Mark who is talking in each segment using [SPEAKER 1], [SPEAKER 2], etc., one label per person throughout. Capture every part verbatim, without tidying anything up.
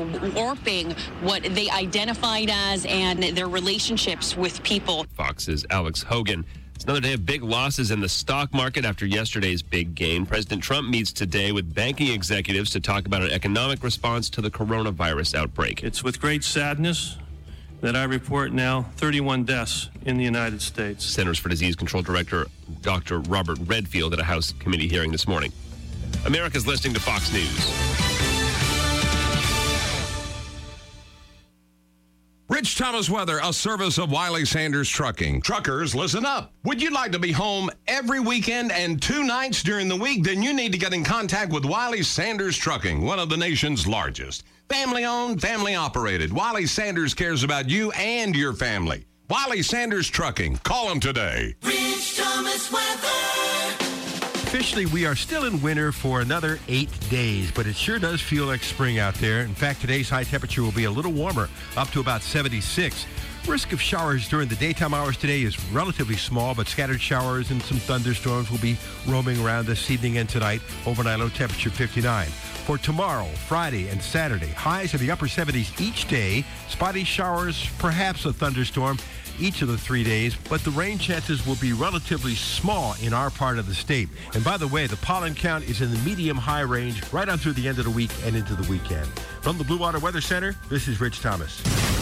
[SPEAKER 1] warping what they identified as and their relationships with people.
[SPEAKER 2] Fox's Alex Hogan. It's another day of big losses in the stock market after yesterday's big gain. President Trump meets today with banking executives to talk about an economic response to the coronavirus outbreak.
[SPEAKER 3] It's with great sadness that I report now thirty-one deaths in the United States.
[SPEAKER 2] Centers for Disease Control Director Doctor Robert Redfield at a House committee hearing this morning. America's listening to Fox News.
[SPEAKER 4] Rich Thomas weather, a service of Wiley Sanders Trucking. Truckers, listen up. Would you like to be home every weekend and two nights during the week? Then you need to get in contact with Wiley Sanders Trucking, one of the nation's largest. Family-owned, family-operated. Wiley Sanders cares about you and your family. Wiley Sanders Trucking. Call them today.
[SPEAKER 5] Rich Thomas weather.
[SPEAKER 6] Officially, we are still in winter for another eight days, but it sure does feel like spring out there. In fact, today's high temperature will be a little warmer, up to about seventy-six. Risk of showers during the daytime hours today is relatively small, but scattered showers and some thunderstorms will be roaming around this evening and tonight. Overnight low temperature fifty-nine. For tomorrow, Friday, and Saturday, highs in the upper seventies each day. Spotty showers, perhaps a thunderstorm each of the three days, but the rain chances will be relatively small in our part of the state. And by the way, the pollen count is in the medium-high range right on through the end of the week and into the weekend. From the Blue Water Weather Center, this is Rich Thomas.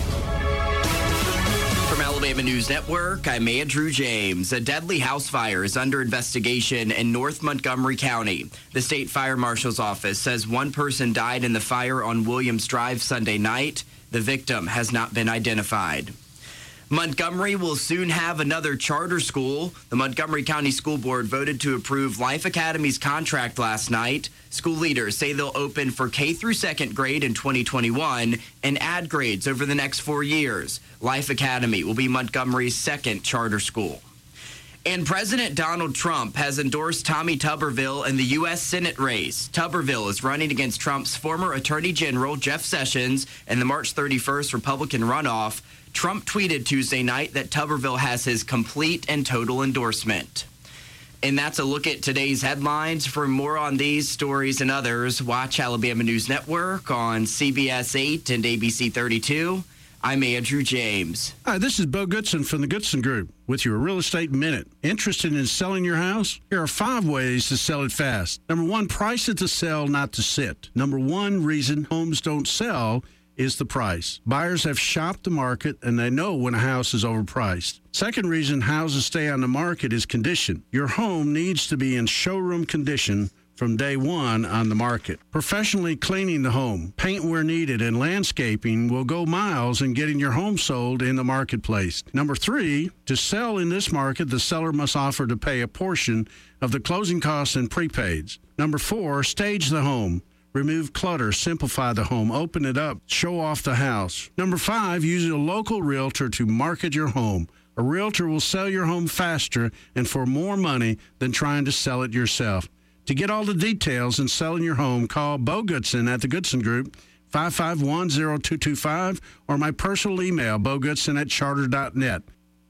[SPEAKER 7] From Alabama News Network, I'm Andrew James. A deadly house fire is under investigation in North Montgomery County. The state fire marshal's office says one person died in the fire on Williams Drive Sunday night. The victim has not been identified. Montgomery will soon have another charter school. The Montgomery County School Board voted to approve Life Academy's contract last night. School leaders say they'll open for K through second grade in twenty twenty-one and add grades over the next four years. Life Academy will be Montgomery's second charter school. And President Donald Trump has endorsed Tommy Tuberville in the U S Senate race. Tuberville is running against Trump's former Attorney General, Jeff Sessions, in the March thirty-first Republican runoff. Trump tweeted Tuesday night that Tuberville has his complete and total endorsement. And that's a look at today's headlines. For more on these stories and others, watch Alabama News Network on C B S eight and A B C thirty-two. I'm Andrew James.
[SPEAKER 8] Hi, this is Bo Goodson from the Goodson Group with your Real Estate Minute. Interested in selling your house? Here are five ways to sell it fast. Number one, price it to sell, not to sit. Number one reason homes don't sell is the price. Buyers have shopped the market and they know when a house is overpriced. Second reason houses stay on the market is condition. Your home needs to be in showroom condition from day one on the market. Professionally cleaning the home, paint where needed, and landscaping will go miles in getting your home sold in the marketplace. Number three, to sell in this market, the seller must offer to pay a portion of the closing costs and prepaids. Number four, stage the home. Remove clutter, simplify the home, open it up, show off the house. Number five, use a local realtor to market your home. A realtor will sell your home faster and for more money than trying to sell it yourself. To get all the details in selling your home, call Bo Goodson at the Goodson Group, five five one, zero two two five, or my personal email, bogoodson at charter dot net.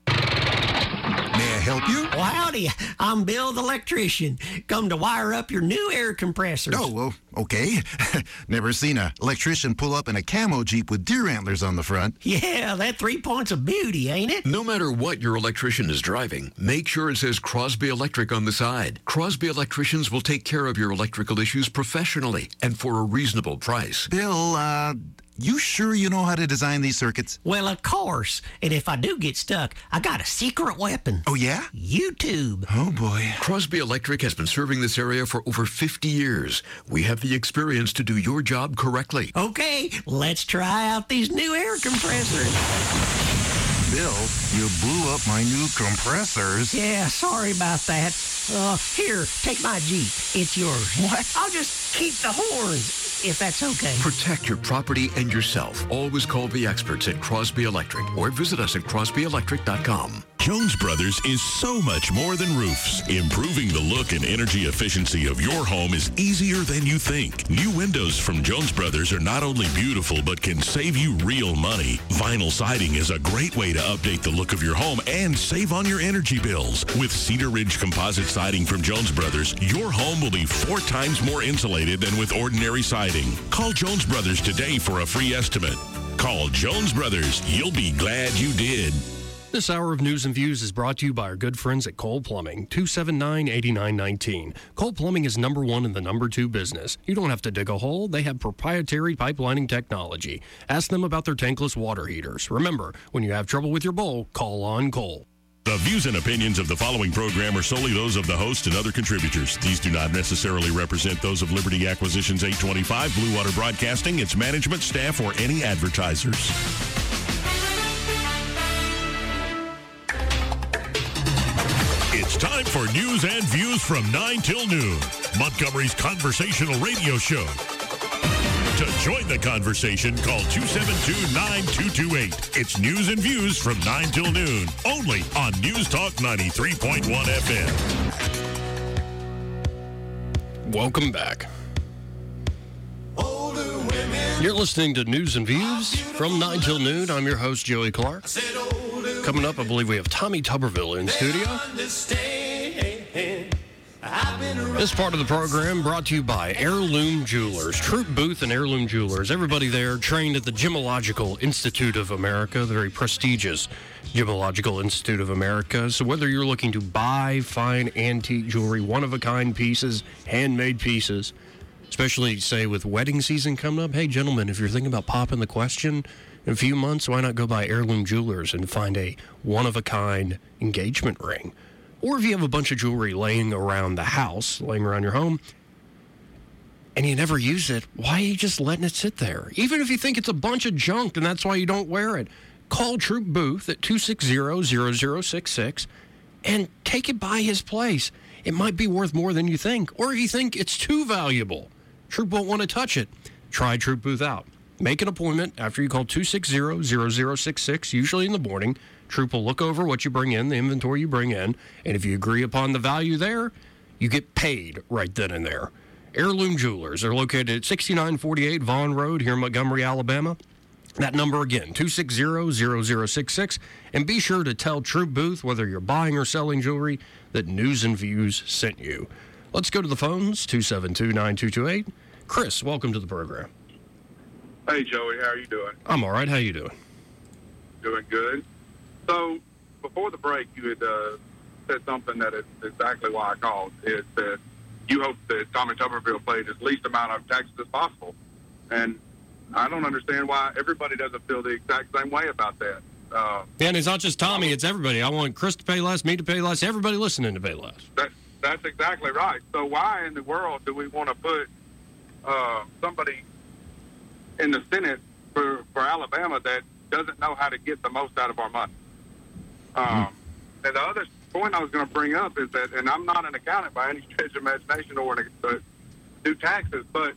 [SPEAKER 9] May I help you?
[SPEAKER 10] Well, howdy. I'm Bill the electrician. Come to wire up your new air compressors.
[SPEAKER 9] Oh, well, okay. Never seen an electrician pull up in a camo Jeep with deer antlers on the front.
[SPEAKER 10] Yeah, that three points of beauty, ain't it?
[SPEAKER 11] No matter what your electrician is driving, make sure it says Crosby Electric on the side. Crosby Electricians will take care of your electrical issues professionally and for a reasonable price.
[SPEAKER 9] Bill, uh... you sure you know how to design these circuits?
[SPEAKER 10] Well, of course. And if I do get stuck, I got a secret weapon.
[SPEAKER 9] Oh, yeah?
[SPEAKER 10] YouTube.
[SPEAKER 9] Oh, boy.
[SPEAKER 11] Crosby Electric has been serving this area for over fifty years. We have the experience to do your job correctly.
[SPEAKER 10] Okay, let's try out these new air compressors.
[SPEAKER 9] Bill, you blew up my new compressors.
[SPEAKER 10] Yeah, sorry about that. Uh, here, take my Jeep. It's yours.
[SPEAKER 9] What?
[SPEAKER 10] I'll just keep the horns, if that's okay.
[SPEAKER 11] Protect your property and yourself. Always call the experts at Crosby Electric or visit us at crosby electric dot com.
[SPEAKER 12] Jones Brothers is so much more than roofs. Improving the look and energy efficiency of your home is easier than you think. New windows from Jones Brothers are not only beautiful, but can save you real money. Vinyl siding is a great way to update the look of your home and save on your energy bills. With Cedar Ridge composite siding from Jones Brothers, your home will be four times more insulated than with ordinary siding. Call Jones Brothers today for a free estimate. Call Jones Brothers. You'll be glad you did.
[SPEAKER 13] This hour of News and Views is brought to you by our good friends at Cole Plumbing, two seven nine, eight nine one nine. Cole Plumbing is number one in the number two business. You don't have to dig a hole. They have proprietary pipelining technology. Ask them about their tankless water heaters. Remember, when you have trouble with your bowl, call on Cole.
[SPEAKER 12] The views and opinions of the following program are solely those of the host and other contributors. These do not necessarily represent those of Liberty Acquisitions eight twenty-five, Blue Water Broadcasting, its management, staff, or any advertisers. It's time for News and Views from nine till noon, Montgomery's conversational radio show. To join the conversation, call two seven two, nine two two eight. It's News and Views from nine till noon, only on News Talk ninety-three point one F M.
[SPEAKER 13] Welcome back. You're listening to News and Views from nine till noon. I'm your host, Joey Clark. Coming up, I believe we have Tommy Tuberville in studio. This part of the program brought to you by Heirloom Jewelers. Troop Booth and Heirloom Jewelers. Everybody there trained at the Gemological Institute of America, the very prestigious Gemological Institute of America. So whether you're looking to buy fine antique jewelry, one-of-a-kind pieces, handmade pieces, especially, say, with wedding season coming up, hey, gentlemen, if you're thinking about popping the question in a few months, why not go by Heirloom Jewelers and find a one-of-a-kind engagement ring? Or if you have a bunch of jewelry laying around the house, laying around your home, and you never use it, why are you just letting it sit there? Even if you think it's a bunch of junk and that's why you don't wear it, call Troop Booth at two six zero, zero zero six six and take it by his place. It might be worth more than you think. Or if you think it's too valuable, Troop won't want to touch it. Try Troop Booth out. Make an appointment after you call two six zero, zero zero six six, usually in the morning. Troop will look over what you bring in, the inventory you bring in, and if you agree upon the value there, you get paid right then and there. Heirloom Jewelers are located at sixty-nine forty-eight Vaughn Road here in Montgomery, Alabama. That number again, two six zero, zero zero six six, and be sure to tell Troop Booth, whether you're buying or selling jewelry, that News and Views sent you. Let's go to the phones, two seven two, nine two two eight. Chris, welcome to the program.
[SPEAKER 14] Hey, Joey, how are you doing?
[SPEAKER 13] I'm all right. How you doing?
[SPEAKER 14] Doing good. So, before the break, you had uh, said something that is exactly why I called, is that you hope that Tommy Tuberville paid as least amount of taxes as possible. And I don't understand why everybody doesn't feel the exact same way about that. Uh,
[SPEAKER 13] and it's not just Tommy, it's everybody. I want Chris to pay less, me to pay less, everybody listening to pay less.
[SPEAKER 14] That, that's exactly right. So why in the world do we want to put uh, somebody in the Senate for, for Alabama that doesn't know how to get the most out of our money? Um, mm-hmm. And the other point I was going to bring up is that, and I'm not an accountant by any stretch of imagination or to do taxes, but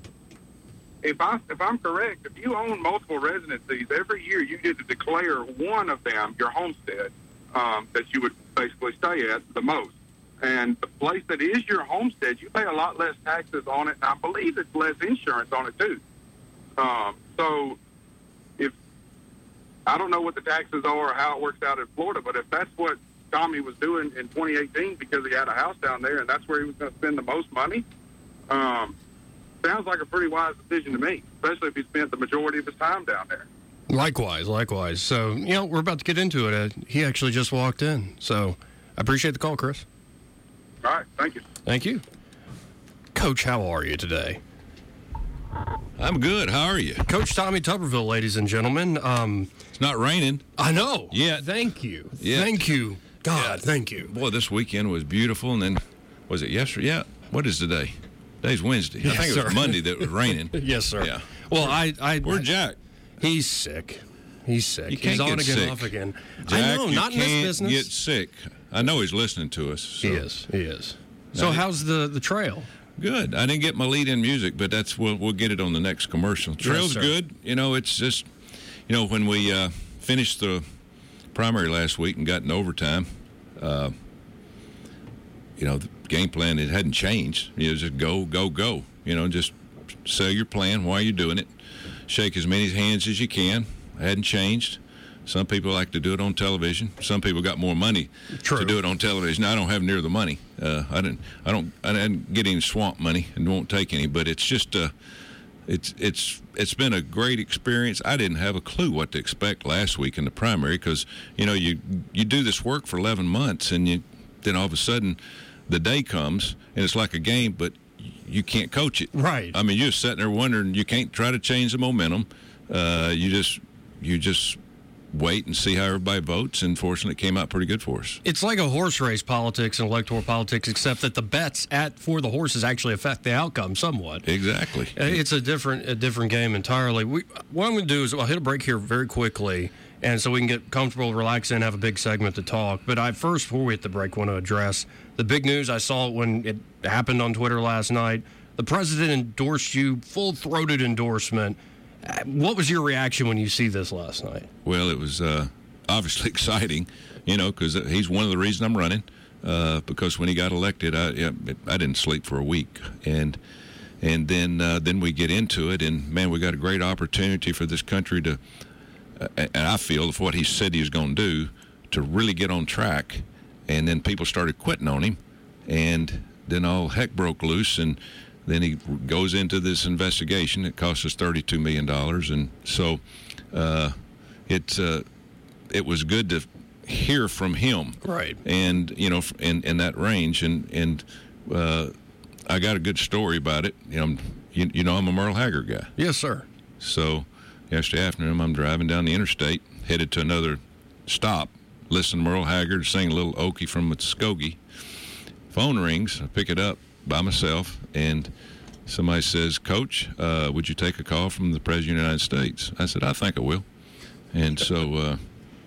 [SPEAKER 14] if, I, if I'm correct, if you own multiple residencies, every year you get to declare one of them your homestead um, that you would basically stay at the most. And the place that is your homestead, you pay a lot less taxes on it, and I believe it's less insurance on it too. Um, so if I don't know what the taxes are or how it works out in Florida, but if that's what Tommy was doing in twenty eighteen because he had a house down there and that's where he was going to spend the most money, um, sounds like a pretty wise decision to me, especially if he spent the majority of his time down there.
[SPEAKER 13] Likewise, likewise. So, you know, we're about to get into it. Uh, he actually just walked in. So I appreciate the call, Chris.
[SPEAKER 14] All right. Thank you.
[SPEAKER 13] Thank you. Coach, how are you today?
[SPEAKER 15] I'm good. How are you?
[SPEAKER 13] Coach Tommy Tuberville, ladies and gentlemen. Um,
[SPEAKER 15] it's not raining.
[SPEAKER 13] I know.
[SPEAKER 15] Yeah.
[SPEAKER 13] Thank you.
[SPEAKER 15] Yeah.
[SPEAKER 13] Thank you. God,
[SPEAKER 15] yeah.
[SPEAKER 13] Thank you.
[SPEAKER 15] Boy, this weekend was beautiful. And then, was it yesterday? Yeah. What is today? Today's Wednesday.
[SPEAKER 13] Yes,
[SPEAKER 15] I think
[SPEAKER 13] sir.
[SPEAKER 15] it was Monday that was raining.
[SPEAKER 13] Yes, sir.
[SPEAKER 15] Yeah.
[SPEAKER 13] Well, I... I
[SPEAKER 15] Where's Jack?
[SPEAKER 13] He's sick. He's sick.
[SPEAKER 15] You can't
[SPEAKER 13] he's on
[SPEAKER 15] get
[SPEAKER 13] again,
[SPEAKER 15] sick.
[SPEAKER 13] off again.
[SPEAKER 15] Jack,
[SPEAKER 13] I know,
[SPEAKER 15] you
[SPEAKER 13] not in this
[SPEAKER 15] can't
[SPEAKER 13] business.
[SPEAKER 15] get sick. I know he's listening to us. So.
[SPEAKER 13] He is. He is. So how's the, the trail?
[SPEAKER 15] Good. I didn't get my lead in music, but that's we'll, we'll get it on the next commercial. Trail's
[SPEAKER 13] yes,
[SPEAKER 15] good. You know, it's just, you know, when we uh, finished the primary last week and got in overtime. Uh, you know, the game plan, it hadn't changed. You know, just go, go, go. You know, just sell your plan while you're doing it. Shake as many hands as you can. It hadn't changed. Some people like to do it on television. Some people got more money
[SPEAKER 13] True.
[SPEAKER 15] to do it on television. I don't have near the money. Uh, I didn't. I don't. I didn't get any swamp money and won't take any. But it's just. Uh, it's it's it's been a great experience. I didn't have a clue what to expect last week in the primary because you know you you do this work for eleven months and you then all of a sudden the day comes and it's like a game, but you can't coach it.
[SPEAKER 13] Right.
[SPEAKER 15] I mean, you're sitting there wondering. You can't try to change the momentum. Uh, you just you just. wait and see how everybody votes, and fortunately it came out pretty good for us.
[SPEAKER 13] It's like a horse race politics and electoral politics, except that the bets at for the horses actually affect the outcome somewhat.
[SPEAKER 15] Exactly.
[SPEAKER 13] It's a different a different game entirely. We, what I'm going to do is I'll hit a break here very quickly, and so we can get comfortable, relax, and have a big segment to talk. But I first, before we hit the break, want to address the big news. I saw it when it happened on Twitter last night. The president endorsed you, full-throated endorsement. What was your reaction when you see this last night?
[SPEAKER 15] Well, it was uh, obviously exciting, you know, because he's one of the reasons I'm running. Uh, because when he got elected, I yeah, I didn't sleep for a week, and and then uh, then we get into it, and man, we got a great opportunity for this country to, uh, and I feel if what he said he was going to do, to really get on track, and then people started quitting on him, and then all heck broke loose, and. Then he goes into this investigation. It cost us thirty-two million dollars. And so uh, it, uh, it was good to hear from him.
[SPEAKER 13] Right.
[SPEAKER 15] And, you know, in, in that range. And, and uh, I got a good story about it. You know, you, you know I'm a Merle Haggard guy.
[SPEAKER 13] Yes, sir.
[SPEAKER 15] So yesterday afternoon, I'm driving down the interstate, headed to another stop, listen to Merle Haggard sing a little Okie from Muskogee. Phone rings. I pick it up. By myself, and somebody says, Coach, uh, would you take a call from the President of the United States? I said, I think I will. And so uh,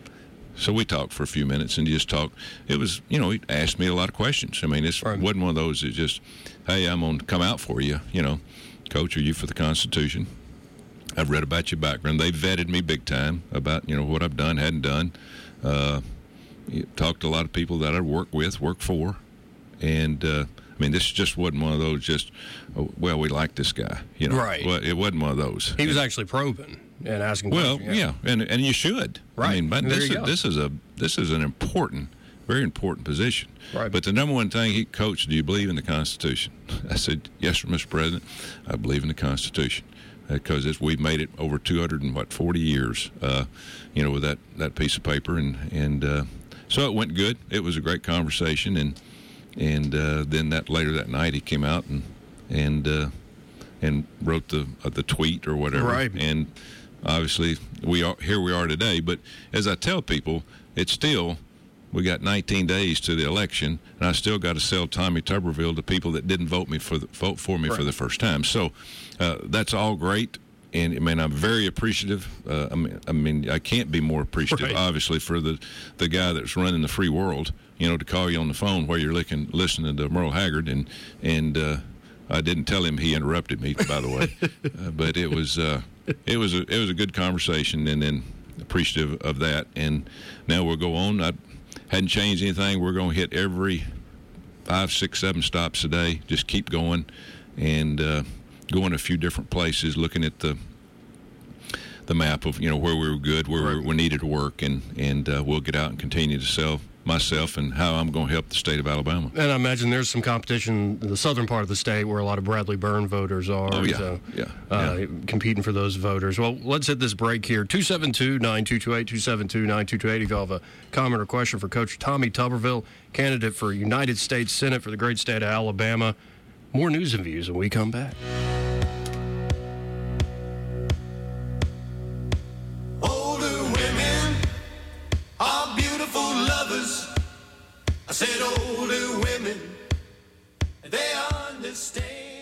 [SPEAKER 15] so we talked for a few minutes and just talked. It was, you know, he asked me a lot of questions. I mean, it right. wasn't one of those that just, hey, I'm going to come out for you. You know, Coach, are you for the Constitution? I've read about your background. They vetted me big time about, you know, what I've done, hadn't done. Uh, talked to a lot of people that I work with, work for, and uh I mean, this just wasn't one of those just, oh, well, we like this guy. You know,
[SPEAKER 13] right.
[SPEAKER 15] Well, it wasn't one of those.
[SPEAKER 13] He was actually probing and asking
[SPEAKER 15] well,
[SPEAKER 13] questions.
[SPEAKER 15] Well, yeah, and and you should.
[SPEAKER 13] Right.
[SPEAKER 15] I mean, but this is,
[SPEAKER 13] go.
[SPEAKER 15] this is a this is an important, very important position.
[SPEAKER 13] Right.
[SPEAKER 15] But the number one thing, he Coach, do you believe in the Constitution? I said, yes, sir, Mister President. I believe in the Constitution because uh, we've made it over two hundred and what forty years. Uh, you know, with that, that piece of paper, and and uh, so it went good. It was a great conversation, and. And uh, then that later that night, he came out and and uh, and wrote the uh, the tweet or whatever.
[SPEAKER 13] Right.
[SPEAKER 15] And obviously, we are here. We are today. But as I tell people, it's still we got nineteen days to the election, and I still got to sell Tommy Tuberville to people that didn't vote me for the, vote for me right. for the first time. So uh, that's all great. And I mean, I'm very appreciative. Uh, I mean, I mean, I can't be more appreciative, right. obviously, for the, the guy that's running the free world. You know, to call you on the phone while you're looking, listening to Merle Haggard, and and uh, I didn't tell him he interrupted me, by the way, uh, but it was uh, it was a it was a good conversation, and then appreciative of that. And now we'll go on. I hadn't changed anything. We're going to hit every five, six, seven stops a day. Just keep going, and uh, going a few different places, looking at the the map of you know where we were good, where right. we needed to work, and and uh, we'll get out and continue to sell. Myself and how I'm going to help the state of Alabama.
[SPEAKER 13] And I imagine there's some competition in the southern part of the state where a lot of Bradley Byrne voters are.
[SPEAKER 15] Oh, yeah.
[SPEAKER 13] So,
[SPEAKER 15] yeah.
[SPEAKER 13] Uh,
[SPEAKER 15] yeah.
[SPEAKER 13] Competing for those voters. Well, let's hit this break here. two seven two, nine two two eight, two seven two, nine two two eight. If you have a comment or question for Coach Tommy Tuberville, candidate for United States Senate for the great state of Alabama. More news and views when we come back.
[SPEAKER 5] I said older women, they understand.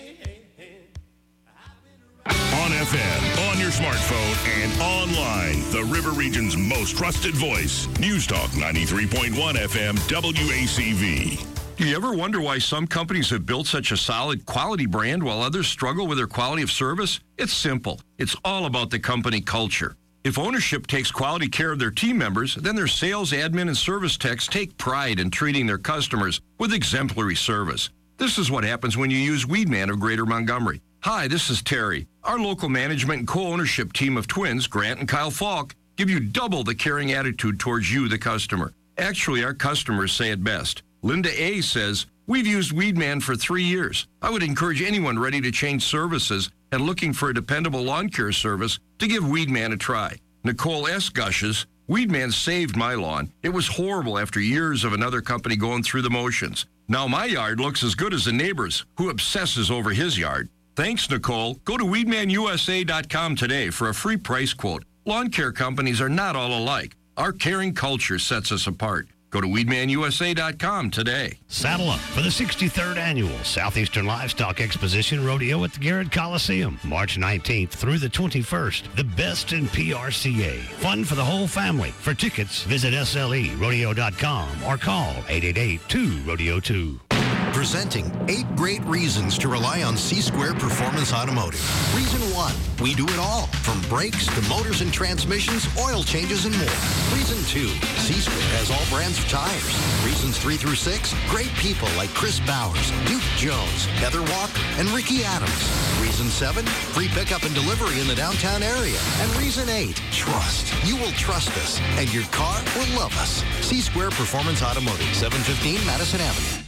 [SPEAKER 12] On F M, on your smartphone, and online, the River Region's most trusted voice. News Talk ninety-three point one F M W A C V.
[SPEAKER 16] Do you ever wonder why some companies have built such a solid quality brand while others struggle with their quality of service? It's simple. It's all about the company culture. If ownership takes quality care of their team members, then their sales, admin, and service techs take pride in treating their customers with exemplary service. This is what happens when you use Weedman of Greater Montgomery. Hi, this is Terry. Our local management and co-ownership team of twins, Grant and Kyle Falk, give you double the caring attitude towards you, the customer. Actually, our customers say it best. Linda A. says, we've used Weedman for three years. I would encourage anyone ready to change services and looking for a dependable lawn care service to give Weedman a try. Nicole S. gushes, Weedman saved my lawn. It was horrible after years of another company going through the motions. Now my yard looks as good as a neighbor's, who obsesses over his yard. Thanks, Nicole. Go to weedman u s a dot com today for a free price quote. Lawn care companies are not all alike. Our caring culture sets us apart. Go to weedman u s a dot com today.
[SPEAKER 17] Saddle up for the sixty-third Annual Southeastern Livestock Exposition Rodeo at the Garrett Coliseum, March nineteenth through the twenty-first. The best in P R C A. Fun for the whole family. For tickets, visit S L E rodeo dot com or call eight eight eight, two rodeo two.
[SPEAKER 18] Presenting eight great reasons to rely on C-Square Performance Automotive. Reason one, we do it all, from brakes to motors and transmissions, oil changes, and more. Reason two, C-Square has all brands of tires. Reasons three through six, great people like Chris Bowers, Duke Jones, Heather Walker, and Ricky Adams. Reason seven, free pickup and delivery in the downtown area. And reason eight, trust. You will trust us, and your car will love us. C-Square Performance Automotive, seven fifteen Madison Avenue.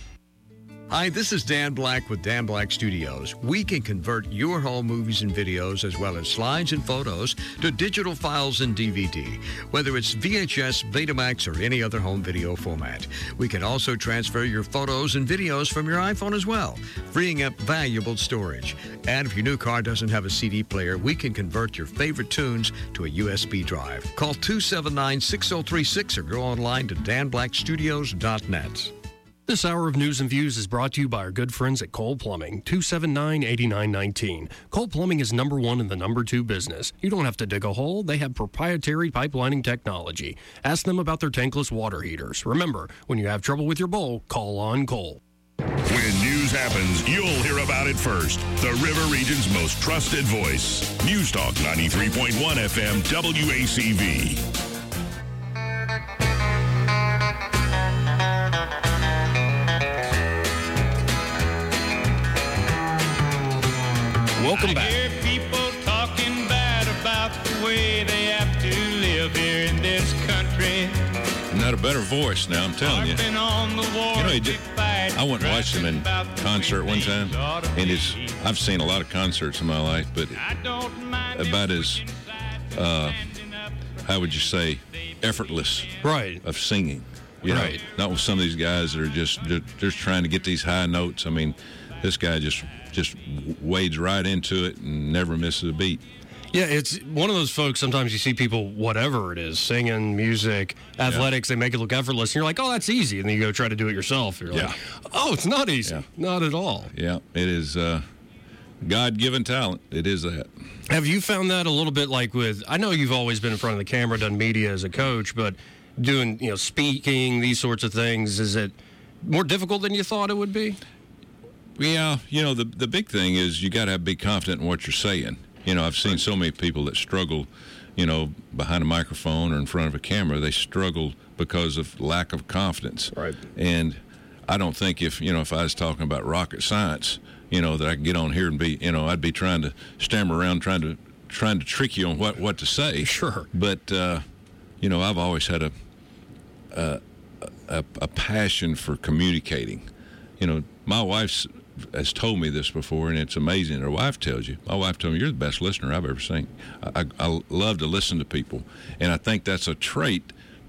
[SPEAKER 19] Hi, this is Dan Black with Dan Black Studios. We can convert your home movies and videos, as well as slides and photos, to digital files and D V D, whether it's V H S, Betamax, or any other home video format. We can also transfer your photos and videos from your iPhone as well, freeing up valuable storage. And if your new car doesn't have a C D player, we can convert your favorite tunes to a U S B drive. Call two seven nine, six oh three six or go online to dan black studios dot net.
[SPEAKER 13] This hour of News and Views is brought to you by our good friends at Cole Plumbing, two seven nine, eight nine one nine. Cole Plumbing is number one in the number two business. You don't have to dig a hole. They have proprietary pipelining technology. Ask them about their tankless water heaters. Remember, when you have trouble with your bowl, call on Cole.
[SPEAKER 12] When news happens, you'll hear about it first. The River Region's most trusted voice. News Talk ninety-three point one F M W A C V.
[SPEAKER 13] Welcome back.
[SPEAKER 5] I hear people talking bad about the way they have to live here in this country.
[SPEAKER 15] Not a better voice now, I'm telling you.
[SPEAKER 5] Been on the war,
[SPEAKER 15] you know, he did, I went and watched him in concert one time, and it's, I've seen a lot of concerts in my life, but about as, uh, how would you say, effortless
[SPEAKER 13] right.
[SPEAKER 15] of singing. You know,
[SPEAKER 13] right.
[SPEAKER 15] Not with some of these guys that are just, just just trying to get these high notes. I mean, this guy just just wades right into it and never misses a beat.
[SPEAKER 13] Yeah, it's one of those folks, sometimes you see people, whatever it is, singing, music, athletics, yeah. they make it look effortless, and you're like, oh, that's easy, and then you go try to do it yourself. You're
[SPEAKER 15] yeah.
[SPEAKER 13] like, oh, it's not easy.
[SPEAKER 15] Yeah.
[SPEAKER 13] Not at all.
[SPEAKER 15] Yeah, it is uh, God-given talent. It is that.
[SPEAKER 13] Have you found that a little bit like with, I know you've always been in front of the camera, done media as a coach, but doing, you know, speaking, these sorts of things, is it more difficult than you thought it would be?
[SPEAKER 15] Yeah, you know, the the big thing is you got to be confident in what you're saying. You know, I've seen so many people that struggle, you know, behind a microphone or in front of a camera. They struggle because of lack of confidence.
[SPEAKER 13] Right.
[SPEAKER 15] And I don't think if, you know, if I was talking about rocket science, you know, that I could get on here and be, you know, I'd be trying to stammer around trying to trying to trick you on what, what to say.
[SPEAKER 13] Sure.
[SPEAKER 15] But, uh, you know, I've always had a, a, a, a passion for communicating. You know, my wife's has told me this before, and it's amazing. Her wife tells you. My wife told me, you're the best listener I've ever seen. I, I, I love to listen to people, and I think that's a trait,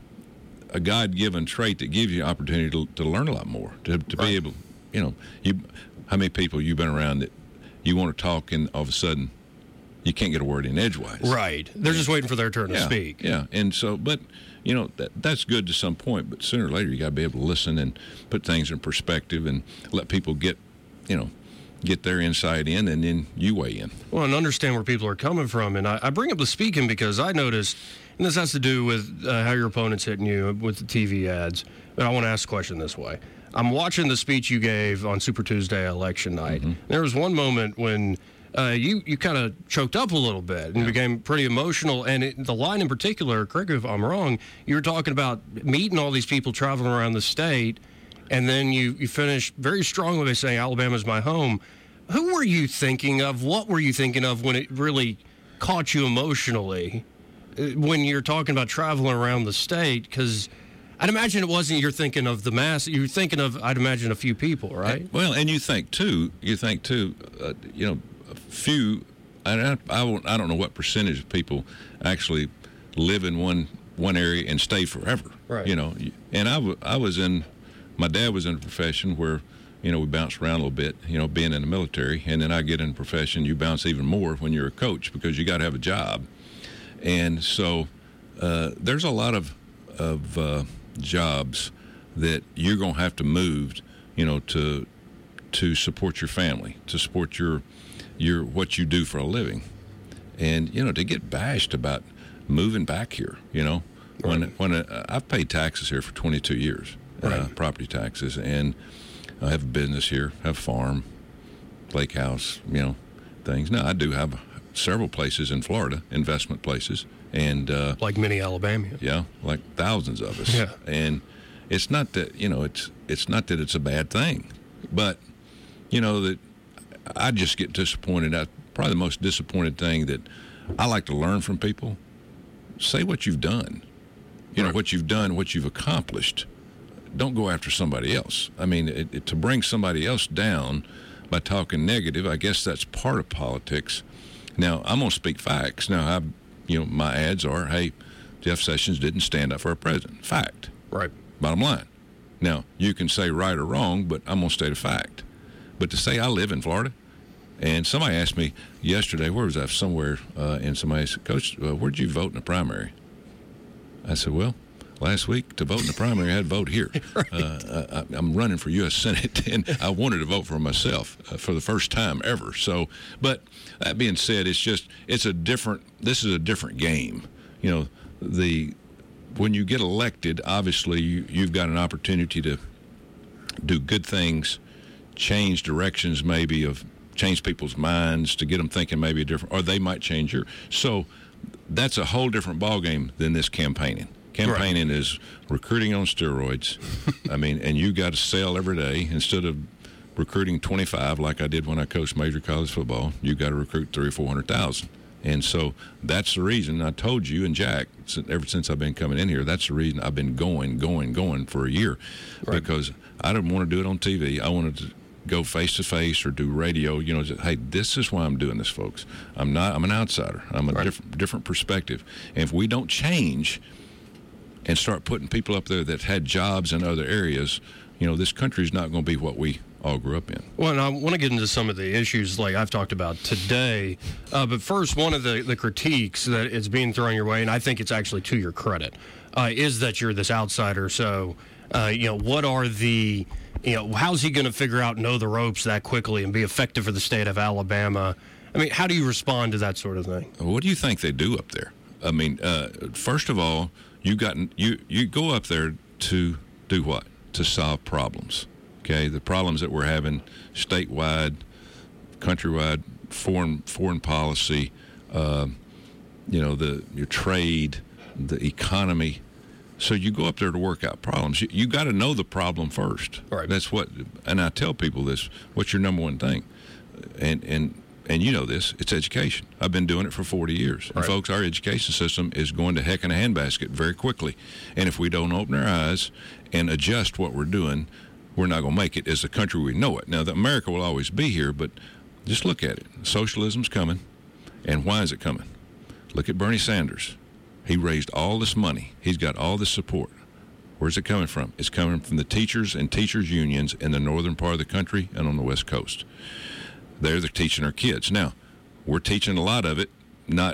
[SPEAKER 15] a God-given trait that gives you an opportunity to, to learn a lot more, to, to
[SPEAKER 13] right.
[SPEAKER 15] be able, you know, you. How many people you've been around that you want to talk, and all of a sudden you can't get a word in edgewise.
[SPEAKER 13] Right. They're just waiting for their turn
[SPEAKER 15] yeah,
[SPEAKER 13] to speak.
[SPEAKER 15] Yeah, and so, but, you know, that, that's good to some point, but sooner or later you got to be able to listen and put things in perspective and let people get, you know, get their insight in, and then you weigh in.
[SPEAKER 13] Well, and understand where people are coming from. And I, I bring up the speaking because I noticed, and this has to do with uh, how your opponent's hitting you with the T V ads, but I want to ask the question this way. I'm watching the speech you gave on Super Tuesday election night. Mm-hmm. There was one moment when uh, you, you kind of choked up a little bit and yeah. became pretty emotional. And it, the line in particular, correct me if I'm wrong, you were talking about meeting all these people traveling around the state, and then you, you finished very strongly by saying Alabama's my home. Who were you thinking of? What were you thinking of when it really caught you emotionally when you're talking about traveling around the state? Because I'd imagine it wasn't you're thinking of the mass. You're thinking of, I'd imagine, a few people, right?
[SPEAKER 15] Well, and you think, too, you think, too, uh, you know, a few, I, I, won't, I don't know what percentage of people actually live in one one area and stay forever.
[SPEAKER 13] Right.
[SPEAKER 15] You know, and I, w- I was in, my dad was in a profession where, you know, we bounced around a little bit, you know, being in the military. And then I get in a profession, you bounce even more when you're a coach because you got to have a job. And so uh, there's a lot of, of uh, jobs that you're going to have to move, you know, to to support your family, to support your your what you do for a living. And, you know, to get bashed about moving back here, you know, when right. when uh, I've paid taxes here for twenty-two years, right. uh, property taxes, and I have a business here, have a farm, lake house, you know, things. Now, I do have several places in Florida, investment places. and uh,
[SPEAKER 13] Like many Alabamians.
[SPEAKER 15] Yeah, like thousands of us.
[SPEAKER 13] Yeah.
[SPEAKER 15] And it's not that, you know, it's it's not that it's a bad thing. But, you know, that I just get disappointed. I, probably the most disappointed thing that I like to learn from people, say what you've done. You know, what you've done, what you've accomplished. Don't go after somebody else. I mean, it, it, to bring somebody else down by talking negative, I guess that's part of politics. Now, I'm going to speak facts. Now, I, you know, my ads are, hey, Jeff Sessions didn't stand up for a president. Fact.
[SPEAKER 13] Right.
[SPEAKER 15] Bottom line. Now, you can say right or wrong, but I'm going to state a fact. But to say I live in Florida, and somebody asked me yesterday, where was I? Somewhere, uh, and somebody said, Coach, uh, where'd you vote in the primary? I said, well, last week to vote in the primary, I had to vote here. Right. uh, I, I'm running for U S Senate, and I wanted to vote for myself uh, for the first time ever. So, but that being said, it's just, it's a different, this is a different game. You know, the, when you get elected, obviously you, you've got an opportunity to do good things, change directions maybe of, change people's minds, to get them thinking maybe a different, or they might change your, so that's a whole different ballgame than this campaigning. Campaigning right. is recruiting on steroids. I mean, and you got to sell every day. Instead of recruiting twenty-five like I did when I coached major college football, you got to recruit three or four hundred thousand. And so that's the reason I told you and Jack, ever since I've been coming in here, that's the reason I've been going, going, going for a year, right. because I didn't want to do it on T V. I wanted to go face to face or do radio, you know, just, hey, this is why I'm doing this, folks. I'm not, I'm an outsider. I'm a right. different, different perspective. And if we don't change and start putting people up there that had jobs in other areas, you know, this country's not going to be what we all grew up in.
[SPEAKER 13] Well, and I want to get into some of the issues like I've talked about today. Uh, but first, one of the, the critiques that is being thrown your way, and I think it's actually to your credit, uh, is that you're this outsider. So, uh, you know, what are the... You know, how's he going to figure out, know the ropes that quickly and be effective for the state of Alabama? I mean, how do you respond to that sort of thing?
[SPEAKER 15] What do you think they do up there? I mean, uh, first of all, you got you you go up there to do what? To solve problems. Okay, the problems that we're having statewide, countrywide, foreign foreign policy, uh, you know, the your trade, the economy. So you go up there to work out problems. You, you got to know the problem first.
[SPEAKER 13] Right.
[SPEAKER 15] That's what, and I tell people this, what's your number one thing? And and and you know this, it's education. I've been doing it for forty years.
[SPEAKER 13] Right.
[SPEAKER 15] And folks, our education system is going to heck in a handbasket very quickly. And if we don't open our eyes and adjust what we're doing, we're not going to make it as a country we know it. Now, the America will always be here, but just look at it. Socialism's coming. And why is it coming? Look at Bernie Sanders. He raised all this money. He's got all this support. Where's it coming from? It's coming from the teachers and teachers unions in the northern part of the country and on the West Coast. They're, they're teaching our kids. Now, we're teaching a lot of it, not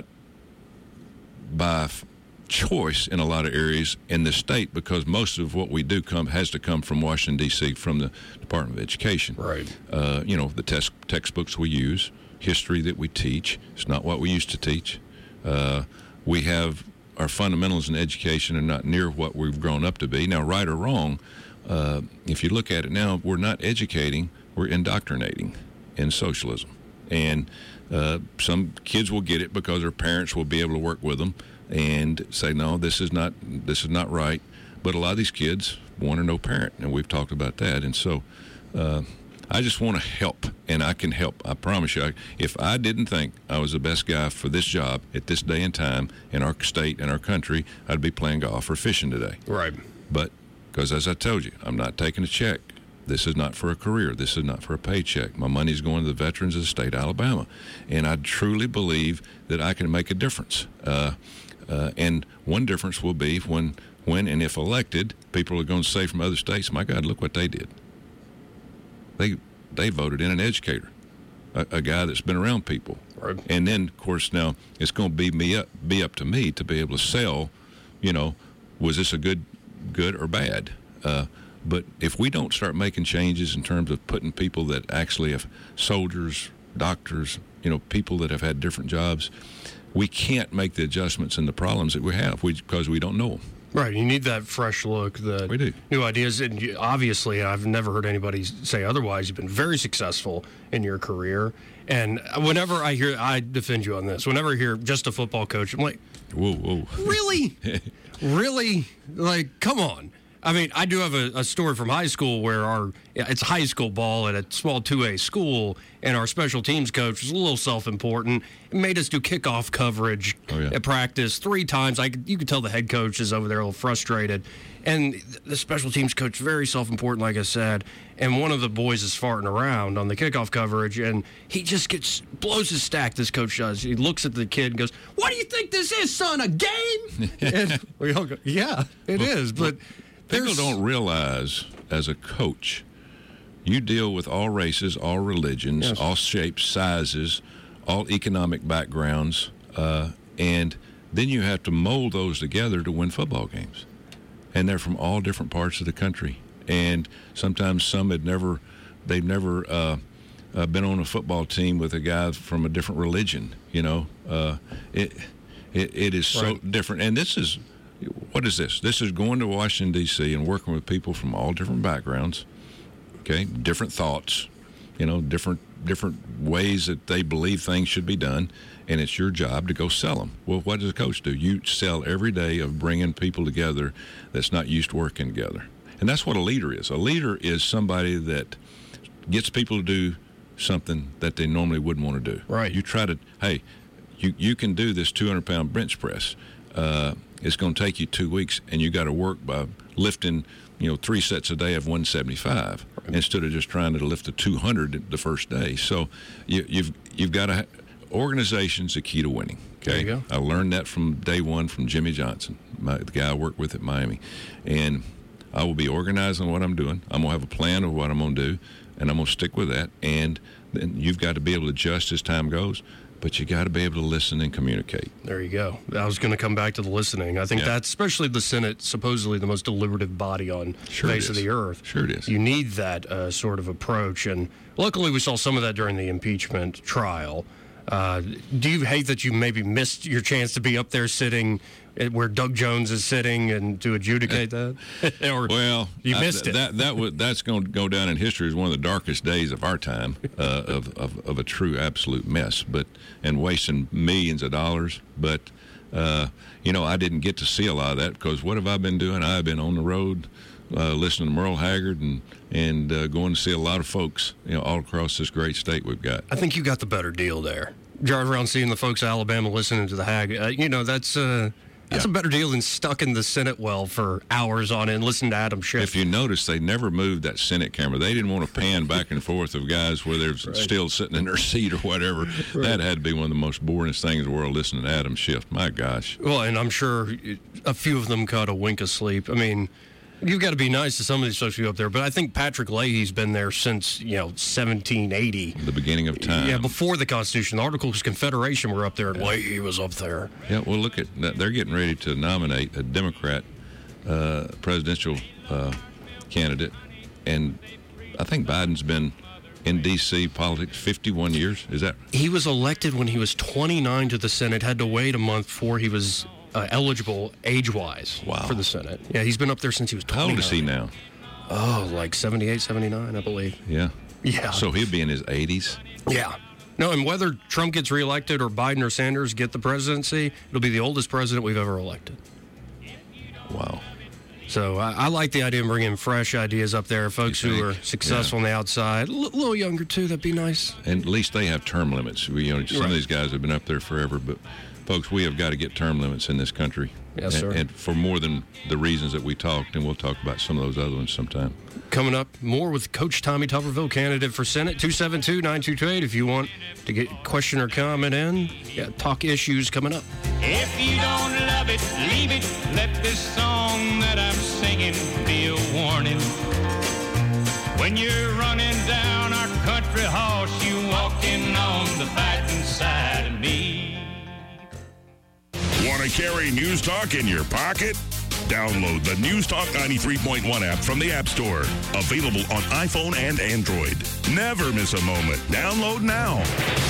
[SPEAKER 15] by f- choice in a lot of areas in the state, because most of what we do come has to come from Washington, D C, from the Department of Education.
[SPEAKER 13] Right.
[SPEAKER 15] Uh, you know, the test, textbooks we use, history that we teach. It's not what we used to teach. Uh, we have... Our fundamentals in education are not near what we've grown up to be. Now, right or wrong, uh, if you look at it now, we're not educating, we're indoctrinating in socialism. And uh, some kids will get it because their parents will be able to work with them and say, no, this is not this is not right. But a lot of these kids want to know parent, and we've talked about that. And so uh, I just want to help, and I can help. I promise you. I, if I didn't think I was the best guy for this job at this day and time in our state and our country, I'd be playing golf or fishing today.
[SPEAKER 13] Right.
[SPEAKER 15] But because, as I told you, I'm not taking a check. This is not for a career. This is not for a paycheck. My money's going to the veterans of the state of Alabama. And I truly believe that I can make a difference. Uh, uh, and one difference will be when, when and if elected, people are going to say from other states, my God, look what they did. They they voted in an educator, a, a guy that's been around people.
[SPEAKER 13] Right.
[SPEAKER 15] And then, of course, now it's going to be me up, be up to me to be able to sell, you know, was this a good, good or bad? Uh, But if we don't start making changes in terms of putting people that actually have soldiers, doctors, you know, people that have had different jobs, we can't make the adjustments and the problems that we have we, because we don't know them.
[SPEAKER 13] Right. You need that fresh look, the
[SPEAKER 15] we do.
[SPEAKER 13] new ideas. And you, obviously, I've never heard anybody say otherwise. You've been very successful in your career. And whenever I hear, I defend you on this, whenever I hear just a football coach, I'm like,
[SPEAKER 15] whoa, whoa.
[SPEAKER 13] Really? Really? Like, come on. I mean, I do have a, a story from high school where our it's high school ball at a small two A school, and our special teams coach was a little self-important. It made us do kickoff coverage
[SPEAKER 15] oh, yeah.
[SPEAKER 13] at practice three times. I could, you could tell the head coach is over there a little frustrated. And the special teams coach, very self-important, like I said. And one of the boys is farting around on the kickoff coverage, and he just gets blows his stack, this coach does. He looks at the kid and goes, "What do you think this is, son, a game?" And we all go, yeah, it
[SPEAKER 15] well,
[SPEAKER 13] is, but...
[SPEAKER 15] People don't realize, as a coach, you deal with all races, all religions,
[SPEAKER 13] yes.
[SPEAKER 15] all shapes, sizes, all economic backgrounds, uh, and then you have to mold those together to win football games. And they're from all different parts of the country. And sometimes some had never, they've never uh, uh, been on a football team with a guy from a different religion. You know, uh, it, it it is so
[SPEAKER 13] right.
[SPEAKER 15] different. And this is. What is this? This is going to Washington, D C and working with people from all different backgrounds, okay, different thoughts, you know, different different ways that they believe things should be done, and it's your job to go sell them. Well, what does a coach do? You sell every day of bringing people together that's not used to working together. And that's what a leader is. A leader is somebody that gets people to do something that they normally wouldn't want to do.
[SPEAKER 13] Right.
[SPEAKER 15] You try to, hey, you, you can do this two hundred pound bench press. Uh, it's going to take you two weeks, and you got to work by lifting, you know, three sets a day of one seventy-five right. instead of just trying to lift the two hundred the first day. So you, you've you've got to organization's the key to winning. Okay,
[SPEAKER 13] there you go.
[SPEAKER 15] I learned that from day one from Jimmy Johnson, my, the guy I worked with at Miami, and I will be organized on what I'm doing. I'm gonna have a plan of what I'm gonna do, and I'm gonna stick with that. And then you've got to be able to adjust as time goes. But you got to be able to listen and communicate.
[SPEAKER 13] There you go. I was going to come back to the listening. I think
[SPEAKER 15] yeah.
[SPEAKER 13] that's, especially the Senate, supposedly the most deliberative body on
[SPEAKER 15] sure
[SPEAKER 13] the face of the earth.
[SPEAKER 15] Sure it is.
[SPEAKER 13] You need that uh, sort of approach. And luckily we saw some of that during the impeachment trial. Uh, do you hate that you maybe missed your chance to be up there sitting where Doug Jones is sitting and to adjudicate that? Or
[SPEAKER 15] well,
[SPEAKER 13] you missed
[SPEAKER 15] I,
[SPEAKER 13] it.
[SPEAKER 15] That that would that's going to go down in history as one of the darkest days of our time, uh, of, of of a true absolute mess. But and wasting millions of dollars. But uh, you know, I didn't get to see a lot of that because what have I been doing? I've been on the road, uh, listening to Merle Haggard and and uh, going to see a lot of folks, you know, all across this great state we've got.
[SPEAKER 13] I think you got the better deal there. Drive around seeing the folks of Alabama listening to the Hag. Uh, you know, that's uh, that's yeah. a better deal than stuck in the Senate well for hours on end listening to Adam Schiff.
[SPEAKER 15] If you notice, they never moved that Senate camera. They didn't want to pan back and forth of guys where they're right. still sitting in their seat or whatever. Right. That had to be one of the most boringest things in the world, listening to Adam Schiff. My gosh.
[SPEAKER 13] Well, and I'm sure a few of them caught a wink of sleep. I mean, you've got to be nice to some of these folks who are up there, but I think Patrick Leahy's been there since, you know, seventeen eighty.
[SPEAKER 15] The beginning of time.
[SPEAKER 13] Yeah, before the Constitution. The Articles of Confederation were up there, and yeah. Leahy was up there.
[SPEAKER 15] Yeah, well, look at that. They're getting ready to nominate a Democrat uh, presidential uh, candidate, and I think Biden's been in D C politics fifty-one years. Is that?
[SPEAKER 13] He was elected when he was twenty-nine to the Senate, had to wait a month before he was Uh, eligible age-wise
[SPEAKER 15] wow.
[SPEAKER 13] for the Senate. Yeah, he's been up there since he was twenty-nine.
[SPEAKER 15] How old is he now?
[SPEAKER 13] Oh, like seventy-eight, seventy-nine, I believe.
[SPEAKER 15] Yeah.
[SPEAKER 13] Yeah.
[SPEAKER 15] So he'll be in his eighties?
[SPEAKER 13] Yeah. No, and whether Trump gets reelected or Biden or Sanders get the presidency, it'll be the oldest president we've ever elected.
[SPEAKER 15] Wow.
[SPEAKER 13] So I, I like the idea of bringing fresh ideas up there, folks who are successful
[SPEAKER 15] Yeah.
[SPEAKER 13] on the outside. A L- little younger, too. That'd be nice.
[SPEAKER 15] And at least they have term limits. We, you know, some
[SPEAKER 13] Right.
[SPEAKER 15] of these guys have been up there forever, but folks, we have got to get term limits in this country.
[SPEAKER 13] Yes,
[SPEAKER 15] and,
[SPEAKER 13] sir.
[SPEAKER 15] And for more than the reasons that we talked, and we'll talk about some of those other ones sometime.
[SPEAKER 13] Coming up, more with Coach Tommy Tuberville, candidate for Senate, two seven two, nine two two eight. If you want to get a question or comment in, yeah, talk issues coming up.
[SPEAKER 5] If you don't love it, leave it. Let this song that I'm singing be a warning. When you're running down our country horse, you walking on the fighting side of me.
[SPEAKER 12] Want to carry News Talk in your pocket? Download the News Talk ninety-three point one app from the App Store. Available on iPhone and Android. Never miss a moment. Download now.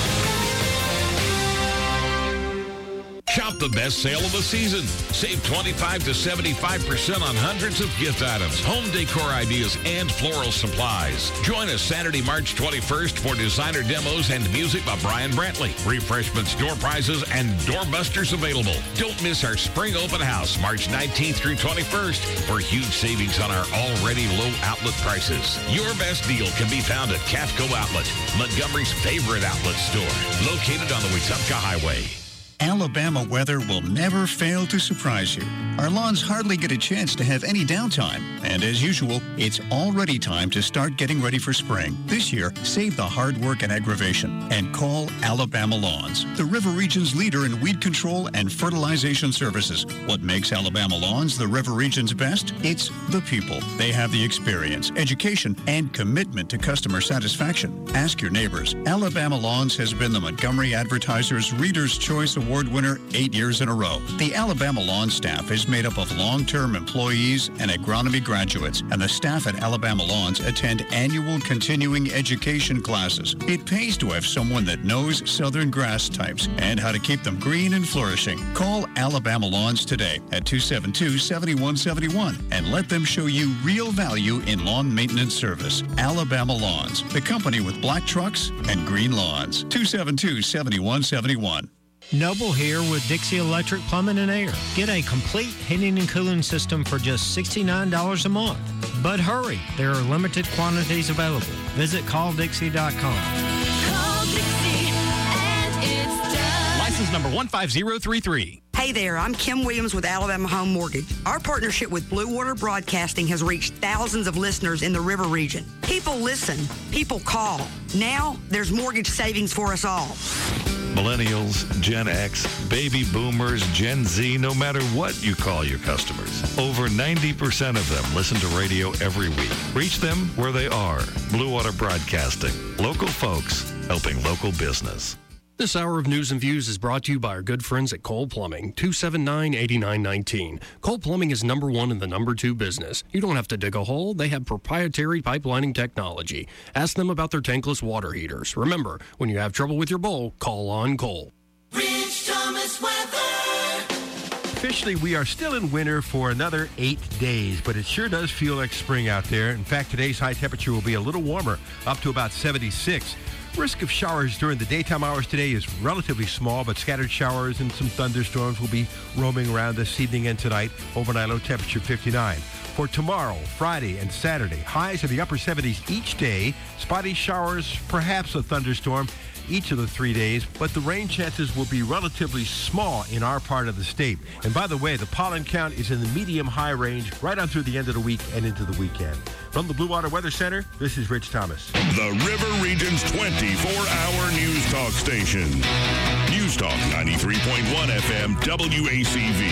[SPEAKER 20] Shop the best sale of the season. Save twenty-five to seventy-five percent on hundreds of gift items, home decor ideas, and floral supplies. Join us Saturday, March twenty-first for designer demos and music by Brian Brantley. Refreshments, door prizes, and doorbusters available. Don't miss our spring open house, March nineteenth through twenty-first, for huge savings on our already low outlet prices. Your best deal can be found at Cafco Outlet, Montgomery's favorite outlet store, located on the Wetumpka Highway.
[SPEAKER 21] Alabama weather will never fail to surprise you. Our lawns hardly get a chance to have any downtime. And as usual, it's already time to start getting ready for spring. This year, save the hard work and aggravation and call Alabama Lawns, the River Region's leader in weed control and fertilization services. What makes Alabama Lawns the River Region's best? It's the people. They have the experience, education, and commitment to customer satisfaction. Ask your neighbors. Alabama Lawns has been the Montgomery Advertiser's Reader's Choice Award winner eight years in a row. The Alabama Lawn staff is made up of long-term employees and agronomy graduates, and the staff at Alabama Lawns attend annual continuing education classes. It pays to have someone that knows southern grass types and how to keep them green and flourishing. Call Alabama Lawns today at two seven two, seven one seven one and let them show you real value in lawn maintenance service. Alabama Lawns, the company with black trucks and green lawns. two seven two, seven one seven one.
[SPEAKER 22] Noble here with Dixie Electric Plumbing and Air. Get a complete heating and cooling system for just sixty-nine dollars a month. But hurry, there are limited quantities available. Visit call dixie dot com.
[SPEAKER 23] Call Dixie and it's done.
[SPEAKER 24] License number one five zero three three.
[SPEAKER 25] Hey there, I'm Kim Williams with Alabama Home Mortgage. Our partnership with Blue Water Broadcasting has reached thousands of listeners in the River region. People listen, people call. Now, there's mortgage savings for us all.
[SPEAKER 26] Millennials, Gen X, baby boomers, Gen Z, no matter what you call your customers. Over ninety percent of them listen to radio every week. Reach them where they are. Blue Water Broadcasting. Local folks helping local business.
[SPEAKER 13] This hour of News and Views is brought to you by our good friends at Cole Plumbing, two seven nine, eight nine one nine. Cole Plumbing is number one in the number two business. You don't have to dig a hole. They have proprietary pipelining technology. Ask them about their tankless water heaters. Remember, when you have trouble with your bowl, call on Cole.
[SPEAKER 23] Rich Thomas weather.
[SPEAKER 6] Officially, we are still in winter for another eight days, but it sure does feel like spring out there. In fact, today's high temperature will be a little warmer, up to about seventy-six. Risk of showers during the daytime hours today is relatively small, but scattered showers and some thunderstorms will be roaming around this evening and tonight. Overnight low temperature fifty-nine. For tomorrow, Friday, and Saturday, highs in the upper seventies each day. Spotty showers, perhaps a thunderstorm each of the three days, but the rain chances will be relatively small in our part of the state. And by the way, the pollen count is in the medium-high range right on through the end of the week and into the weekend. From the Blue Water Weather Center, this is Rich Thomas.
[SPEAKER 12] The River Region's twenty-four hour news talk station. News Talk ninety-three point one F M W A C V.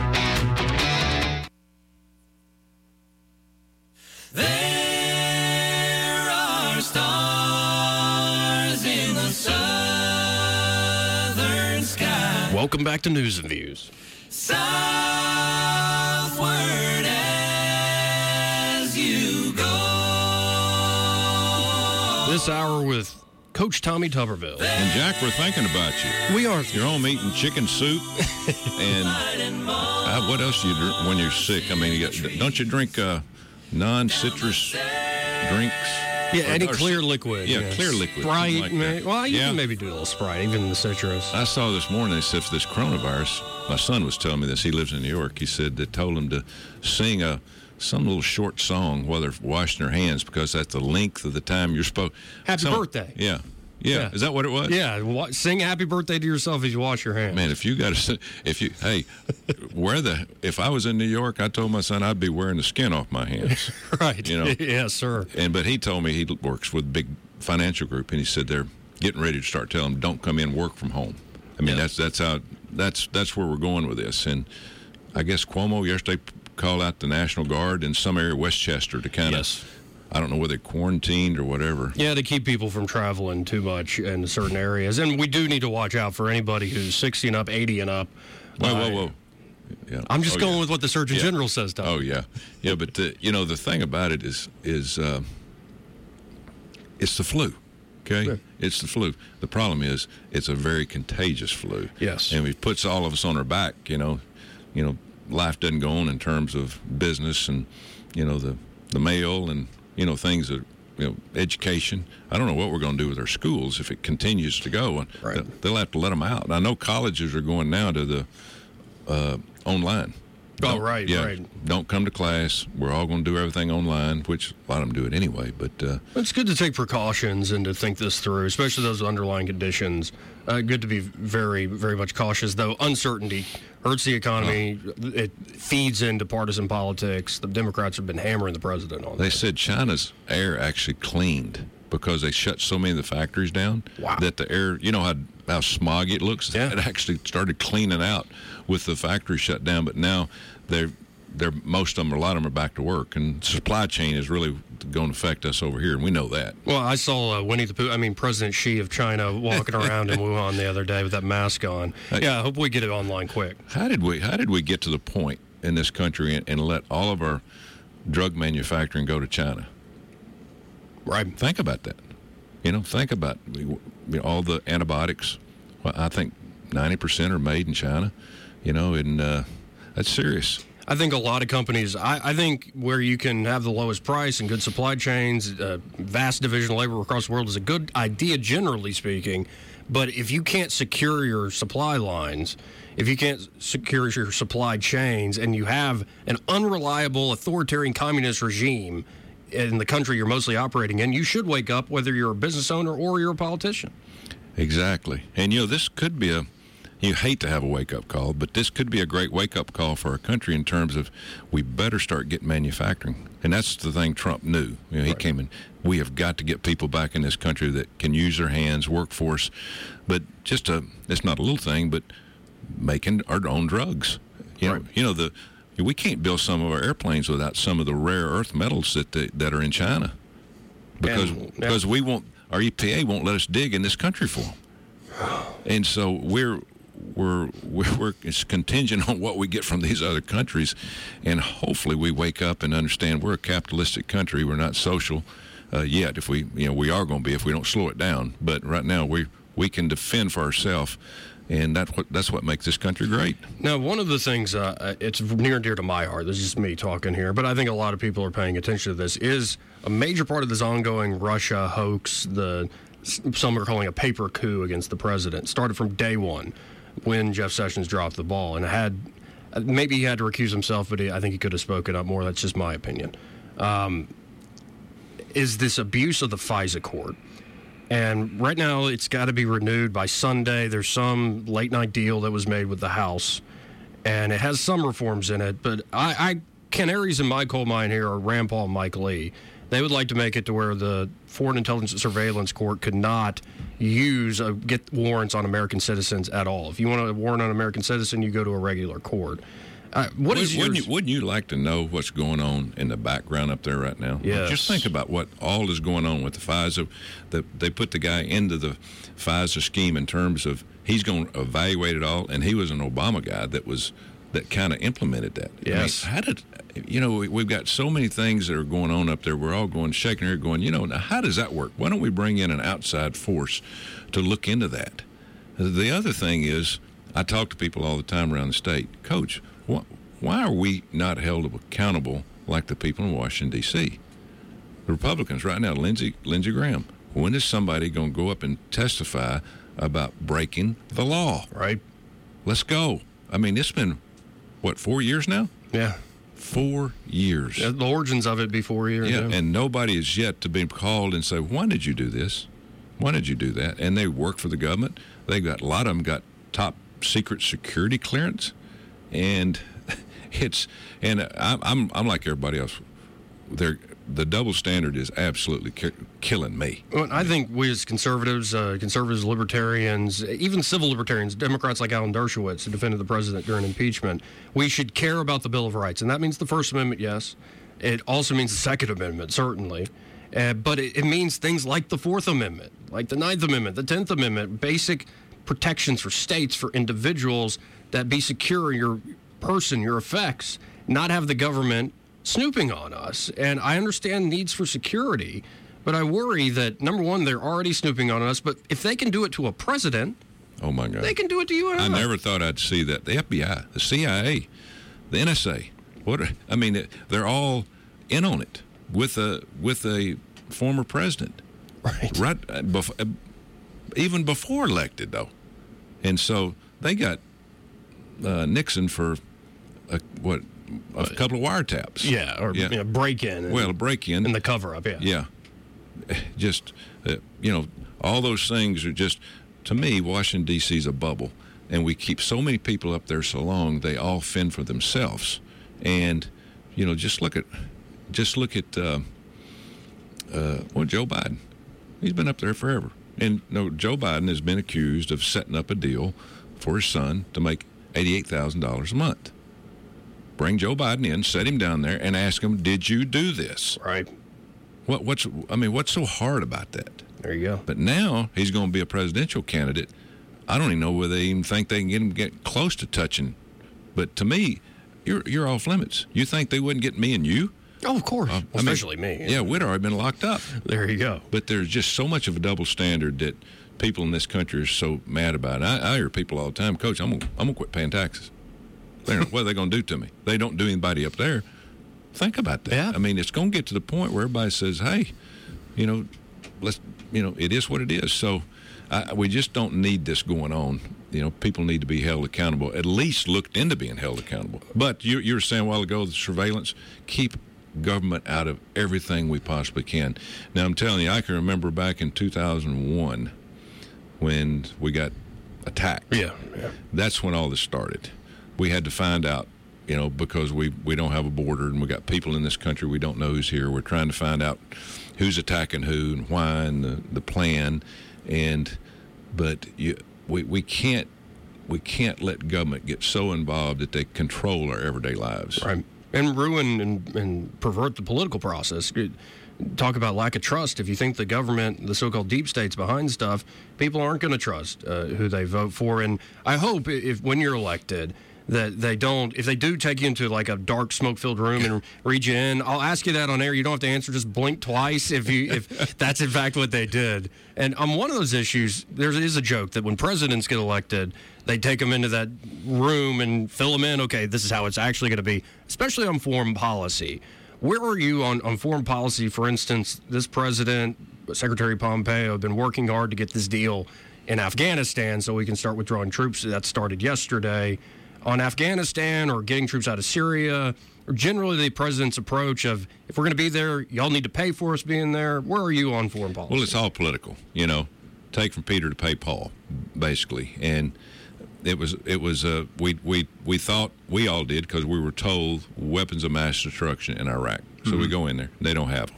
[SPEAKER 23] There are stars in the southern sky.
[SPEAKER 13] Welcome back to News and Views.
[SPEAKER 23] Southward as you go.
[SPEAKER 13] This hour with Coach Tommy Tuberville.
[SPEAKER 15] And Jack, we're thinking about you.
[SPEAKER 13] We are.
[SPEAKER 15] You're home eating chicken soup. And uh, what else do you drink when you're sick? I mean, you got, don't you drink uh, non-citrus drinks?
[SPEAKER 13] Yeah,
[SPEAKER 15] Or-
[SPEAKER 13] any
[SPEAKER 15] or-
[SPEAKER 13] clear liquid.
[SPEAKER 15] Yeah, clear liquid.
[SPEAKER 13] Sprite,
[SPEAKER 15] something like
[SPEAKER 13] may-
[SPEAKER 15] that.
[SPEAKER 13] well, you
[SPEAKER 15] Yeah.
[SPEAKER 13] can maybe do a little Sprite, even the citrus.
[SPEAKER 15] I saw this morning, they said for this coronavirus, my son was telling me this, he lives in New York, he said they told him to sing a some little short song while they're washing their hands because that's the length of the time you're supposed.
[SPEAKER 13] Happy
[SPEAKER 15] some-
[SPEAKER 13] birthday.
[SPEAKER 15] Yeah. yeah.
[SPEAKER 13] Yeah.
[SPEAKER 15] Is that what it was?
[SPEAKER 13] Yeah, wa- sing happy birthday to yourself as you wash your hands.
[SPEAKER 15] Man, if you got to, if you, hey, wear the, if I was in New York, I told my son I'd be wearing the skin off my hands.
[SPEAKER 13] Right.
[SPEAKER 15] You know?
[SPEAKER 13] Yes, sir.
[SPEAKER 15] And, but he told me he works with a big financial group, and he said they're getting ready to start telling them, don't come in, work from home. I mean, that's, that's how, that's, that's where we're going with this. And I guess Cuomo yesterday called out the National Guard in some area, Westchester, to kind of,
[SPEAKER 13] Yes.
[SPEAKER 15] I don't know whether quarantined or whatever.
[SPEAKER 13] Yeah, to keep people from traveling too much in certain areas. And we do need to watch out for anybody who's sixty and up, eighty and up.
[SPEAKER 15] Whoa,
[SPEAKER 13] Uh,
[SPEAKER 15] whoa, whoa. Yeah.
[SPEAKER 13] I'm just
[SPEAKER 15] Oh,
[SPEAKER 13] going
[SPEAKER 15] yeah.
[SPEAKER 13] with what the Surgeon
[SPEAKER 15] Yeah.
[SPEAKER 13] General says, Tom.
[SPEAKER 15] Oh, yeah. Yeah, but, the, you know, the thing about it is, is uh, it's the flu, okay?
[SPEAKER 13] Yeah.
[SPEAKER 15] It's the flu. The problem is it's a very contagious flu.
[SPEAKER 13] Yes.
[SPEAKER 15] And it puts all of us on our back, you know. You know, life doesn't go on in terms of business and, you know, the, the mail and, you know, things that, you know, education. I don't know what we're going to do with our schools if it continues to go.
[SPEAKER 13] Right.
[SPEAKER 15] They'll have to let them out. And I know colleges are going now to the uh, online.
[SPEAKER 13] Oh,
[SPEAKER 15] Don't-
[SPEAKER 13] right,
[SPEAKER 15] yeah,
[SPEAKER 13] right.
[SPEAKER 15] Don't come to class. We're all going to do everything online, which a lot of them do it anyway. But uh,
[SPEAKER 13] It's good to take precautions and to think this through, especially those underlying conditions. Uh, good to be very, very much cautious, though uncertainty hurts the economy. It feeds into partisan politics. The Democrats have been hammering the president on
[SPEAKER 15] they
[SPEAKER 13] that.
[SPEAKER 15] said China's air actually cleaned because they shut so many of the factories down
[SPEAKER 13] Wow.
[SPEAKER 15] that the air, you know how, how smoggy it looks?
[SPEAKER 13] Yeah.
[SPEAKER 15] It actually started cleaning out with the factory shut down. But now they're, they're, most of them, a lot of them are back to work. And supply chain is really going to affect us over here, and we know that.
[SPEAKER 13] Well, I saw uh, Winnie the Pooh, I mean, President Xi of China walking around in Wuhan the other day with that mask on. Yeah, I hope we get it online quick.
[SPEAKER 15] How did we how did we get to the point in this country and, and let all of our drug manufacturing go to China?
[SPEAKER 13] Right.
[SPEAKER 15] Think about that. You know, think about you know, all the antibiotics. Well, I think ninety percent are made in China. You know, and uh, that's serious.
[SPEAKER 13] I think a lot of companies, I, I think where you can have the lowest price and good supply chains, uh, vast division of labor across the world is a good idea, generally speaking. But if you can't secure your supply lines, if you can't secure your supply chains, and you have an unreliable authoritarian communist regime in the country you're mostly operating in, you should wake up, whether you're a business owner or you're a politician.
[SPEAKER 15] Exactly. And, you know, this could be a, you hate to have a wake-up call, but this could be a great wake-up call for our country in terms of we better start getting manufacturing. And that's the thing Trump knew. You know, he
[SPEAKER 13] Right.
[SPEAKER 15] came in, we have got to get people back in this country that can use their hands, workforce. But just a, it's not a little thing, but making our own drugs. You
[SPEAKER 13] Right.
[SPEAKER 15] know, you know, the we can't build some of our airplanes without some of the rare earth metals that they, that are in China. Because
[SPEAKER 13] And, yeah.
[SPEAKER 15] because we won't, our E P A won't let us dig in this country for them. And so we're we're we're, we're it's contingent on what we get from these other countries, and hopefully we wake up and understand we're a capitalistic country. We're not social uh, yet. If we you know we are going to be if we don't slow it down. But right now we we can defend for ourselves, and that's what that's what makes this country great.
[SPEAKER 13] Now, one of the things, uh, it's near and dear to my heart, this is just me talking here, but I think a lot of people are paying attention to this, is a major part of this ongoing Russia hoax, the some are calling a paper coup against the president, started from day one when Jeff Sessions dropped the ball. And had maybe he had to recuse himself, but he, I think he could have spoken up more. That's just my opinion. Um, is this abuse of the FISA court? And right now, it's got to be renewed by Sunday. There's some late-night deal that was made with the House, and it has some reforms in it. But I, I canaries in my coal mine here are Rand Paul and Mike Lee. They would like to make it to where the Foreign Intelligence Surveillance Court could not use, uh, get warrants on American citizens at all. If you want a warrant on an American citizen, you go to a regular court. Uh, what
[SPEAKER 15] Wouldn't,
[SPEAKER 13] is
[SPEAKER 15] wouldn't
[SPEAKER 13] yours?
[SPEAKER 15] you, wouldn't you like to know what's going on in the background up there right now?
[SPEAKER 13] Yes.
[SPEAKER 15] Just think about what all is going on with the FISA. The, they put the guy into the FISA scheme in terms of he's going to evaluate it all, and he was an Obama guy that was that kind of implemented that.
[SPEAKER 13] Yes.
[SPEAKER 15] I mean, how did you know? We, we've got so many things that are going on up there. We're all going shaking our head, going, you know, now how does that work? Why don't we bring in an outside force to look into that? The other thing is, I talk to people all the time around the state, Coach. What? Why are we not held accountable like the people in Washington, D C? The Republicans right now, Lindsey Lindsey Graham. When is somebody going to go up and testify about breaking the law?
[SPEAKER 13] Right.
[SPEAKER 15] Let's go. I mean, it's been, what, four years now?
[SPEAKER 13] Yeah.
[SPEAKER 15] Four years.
[SPEAKER 13] Yeah, the origins of it be four years.
[SPEAKER 15] Yeah,
[SPEAKER 13] yeah,
[SPEAKER 15] and nobody is yet to be called and say, why did you do this? Why did you do that? And they work for the government. They got, a lot of them got top secret security clearance. And it's, and I'm, I'm, I'm like everybody else. They're, the double standard is absolutely ki- killing me.
[SPEAKER 13] Well, I think we as conservatives, uh, conservatives, libertarians, even civil libertarians, Democrats like Alan Dershowitz, who defended the president during impeachment, we should care about the Bill of Rights. And that means the First Amendment, yes. It also means the Second Amendment, certainly. Uh, but it, it means things like the Fourth Amendment, like the Ninth Amendment, the Tenth Amendment, basic protections for states, for individuals, that be secure in your person, your effects, not have the government snooping on us. And I understand needs for security, but I worry that, number one, they're already snooping on us, but if they can do it to a president,
[SPEAKER 15] oh my God,
[SPEAKER 13] they can do it to you and I.
[SPEAKER 15] I never thought I'd see that. The F B I, the C I A, the N S A, what? I mean, they're all in on it with a with a former president,
[SPEAKER 13] right?
[SPEAKER 15] Right, bef- even before elected, though, and so they got uh, Nixon for a, what? A couple of wiretaps.
[SPEAKER 13] Yeah, or
[SPEAKER 15] yeah.
[SPEAKER 13] You know, break-in.
[SPEAKER 15] Well, a break-in.
[SPEAKER 13] And the cover-up, yeah.
[SPEAKER 15] Yeah. Just, uh, you know, all those things are just, to me, Washington, D C is a bubble. And we keep so many people up there so long, they all fend for themselves. And, you know, just look at, just look at, uh, uh, well, Joe Biden. He's been up there forever. And, you know, Joe Biden has been accused of setting up a deal for his son to make eighty-eight thousand dollars a month. Bring Joe Biden in, set him down there, and ask him, did you do this?
[SPEAKER 13] Right.
[SPEAKER 15] What, what's, I mean, what's so hard about that?
[SPEAKER 13] There you go.
[SPEAKER 15] But now he's going to be a presidential candidate. I don't even know whether they even think they can get him get close to touching. But to me, you're you're off limits. You think they wouldn't get me and you?
[SPEAKER 13] Oh, of course.
[SPEAKER 15] Uh,
[SPEAKER 13] Especially
[SPEAKER 15] I mean,
[SPEAKER 13] me.
[SPEAKER 15] Yeah, we'd already been locked up.
[SPEAKER 13] There you go.
[SPEAKER 15] But there's just so much of a double standard that people in this country are so mad about. I, I hear people all the time, Coach, I'm gonna, I'm gonna quit paying taxes. What are they going to do to me? They don't do anybody up there. Think about that.
[SPEAKER 13] Yeah.
[SPEAKER 15] I mean, it's going to get to the point where everybody says, hey, you know, let's, you know, it is what it is. So I, we just don't need this going on. You know, people need to be held accountable, at least looked into being held accountable. But you, you were saying a while ago, the surveillance, keep government out of everything we possibly can. Now, I'm telling you, I can remember back in two thousand one when we got attacked.
[SPEAKER 13] Yeah, yeah.
[SPEAKER 15] That's when all this started. We had to find out, you know, because we, we don't have a border and we got people in this country we don't know who's here. We're trying to find out who's attacking who and why and the, the plan. And but you, we we can't we can't let government get so involved that they control our everyday lives.
[SPEAKER 13] Right. And ruin and, and pervert the political process. Talk about lack of trust. If you think the government, the so-called deep state's behind stuff, people aren't going to trust uh, who they vote for. And I hope if when you're elected, that they don't, if they do take you into like a dark smoke-filled room and read you in, I'll ask you that on air. You don't have to answer, just blink twice if you if that's in fact what they did. And on one of those issues, there is a joke that when presidents get elected, they take them into that room and fill them in. Okay, this is how it's actually going to be, especially on foreign policy. Where are you on, on foreign policy? For instance, this president, Secretary Pompeo, have been working hard to get this deal in Afghanistan so we can start withdrawing troops. That started yesterday. On Afghanistan or getting troops out of Syria, or generally the president's approach of, if we're going to be there, y'all need to pay for us being there. Where are you on foreign policy?
[SPEAKER 15] Well, it's all political, you know. Take from Peter to pay Paul, basically. And it was, it was uh, we, we, we thought, we all did, because we were told weapons of mass destruction in Iraq. So mm-hmm. we go in there, they don't have them.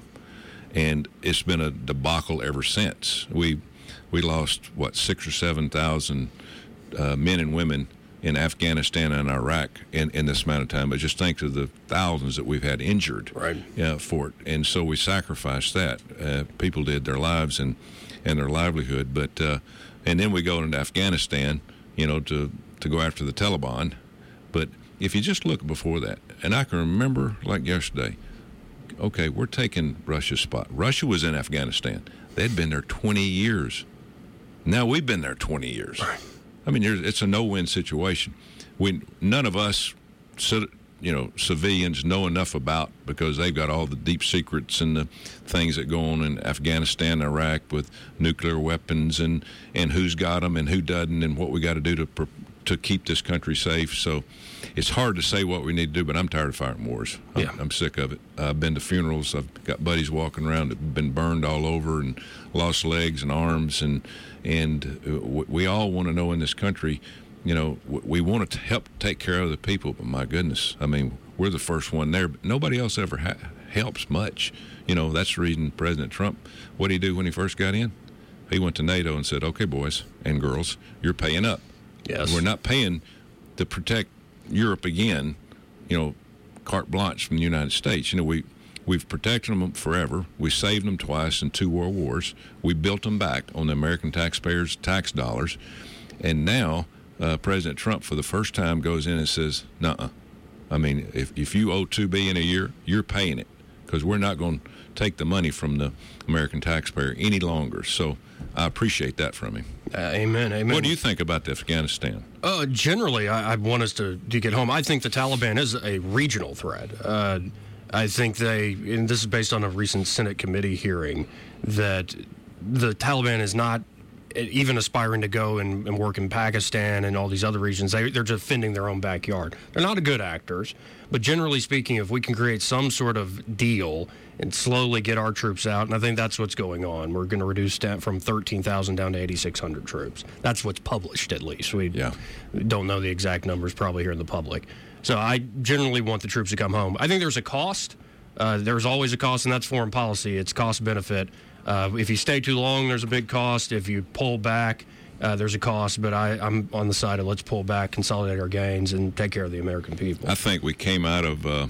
[SPEAKER 15] And it's been a debacle ever since. We, we lost, what, six or seven thousand uh, men and women in Afghanistan and Iraq in, in this amount of time, but just think of the thousands that we've had injured
[SPEAKER 13] right.
[SPEAKER 15] uh, for it. And so we sacrificed that. Uh, people did their lives and, and their livelihood. But uh, and then we go into Afghanistan, you know, to, to go after the Taliban. But if you just look before that, and I can remember like yesterday, okay, we're taking Russia's spot. Russia was in Afghanistan. They'd been there twenty years. Now we've been there twenty years.
[SPEAKER 13] Right.
[SPEAKER 15] I mean, it's a no-win situation. We none of us sit, you know, civilians know enough about, because they've got all the deep secrets and the things that go on in Afghanistan and Iraq with nuclear weapons, and, and who's got them and who doesn't, and what we got to do to to keep this country safe. So it's hard to say what we need to do, but I'm tired of fighting wars. I'm,
[SPEAKER 13] Yeah.
[SPEAKER 15] I'm sick of it. I've been to funerals. I've got buddies walking around that have been burned all over and lost legs and arms, and and uh, we all want to know in this country, you know, we want to help take care of the people, but my goodness, I mean, we're the first one there. But nobody else ever ha- helps much. You know, that's the reason President Trump, what did he do when he first got in? He went to NATO and said, okay, boys and girls, you're paying up.
[SPEAKER 13] Yes.
[SPEAKER 15] We're not paying to protect Europe again, you know, carte blanche from the United States. You know, we, we've protected them forever. We saved them twice in two world wars. We built them back on the American taxpayers' tax dollars. And now uh, President Trump, for the first time, goes in and says, nuh-uh. I mean, if, if you owe two billion dollars a year, you're paying it, because we're not going to take the money from the American taxpayer any longer. So I appreciate that from him.
[SPEAKER 13] Uh, amen, amen.
[SPEAKER 15] What do you think about Afghanistan?
[SPEAKER 13] Uh, generally, I, I want us to, to get home. I think the Taliban is a regional threat. Uh, I think they, and this is based on a recent Senate committee hearing, that the Taliban is not even aspiring to go and, and work in Pakistan and all these other regions. They, they're defending their own backyard. They're not good actors, but generally speaking, if we can create some sort of deal and slowly get our troops out, and I think that's what's going on. We're going to reduce that from thirteen thousand down to eighty-six hundred troops. That's what's published, at least. We
[SPEAKER 15] yeah.
[SPEAKER 13] don't know the exact numbers probably here in the public. So I generally want the troops to come home. I think there's a cost. Uh, there's always a cost, and that's foreign policy. It's cost-benefit. Uh, if you stay too long, there's a big cost. If you pull back, uh, there's a cost. But I, I'm on the side of let's pull back, consolidate our gains, and take care of the American people.
[SPEAKER 15] I think we came out of uh,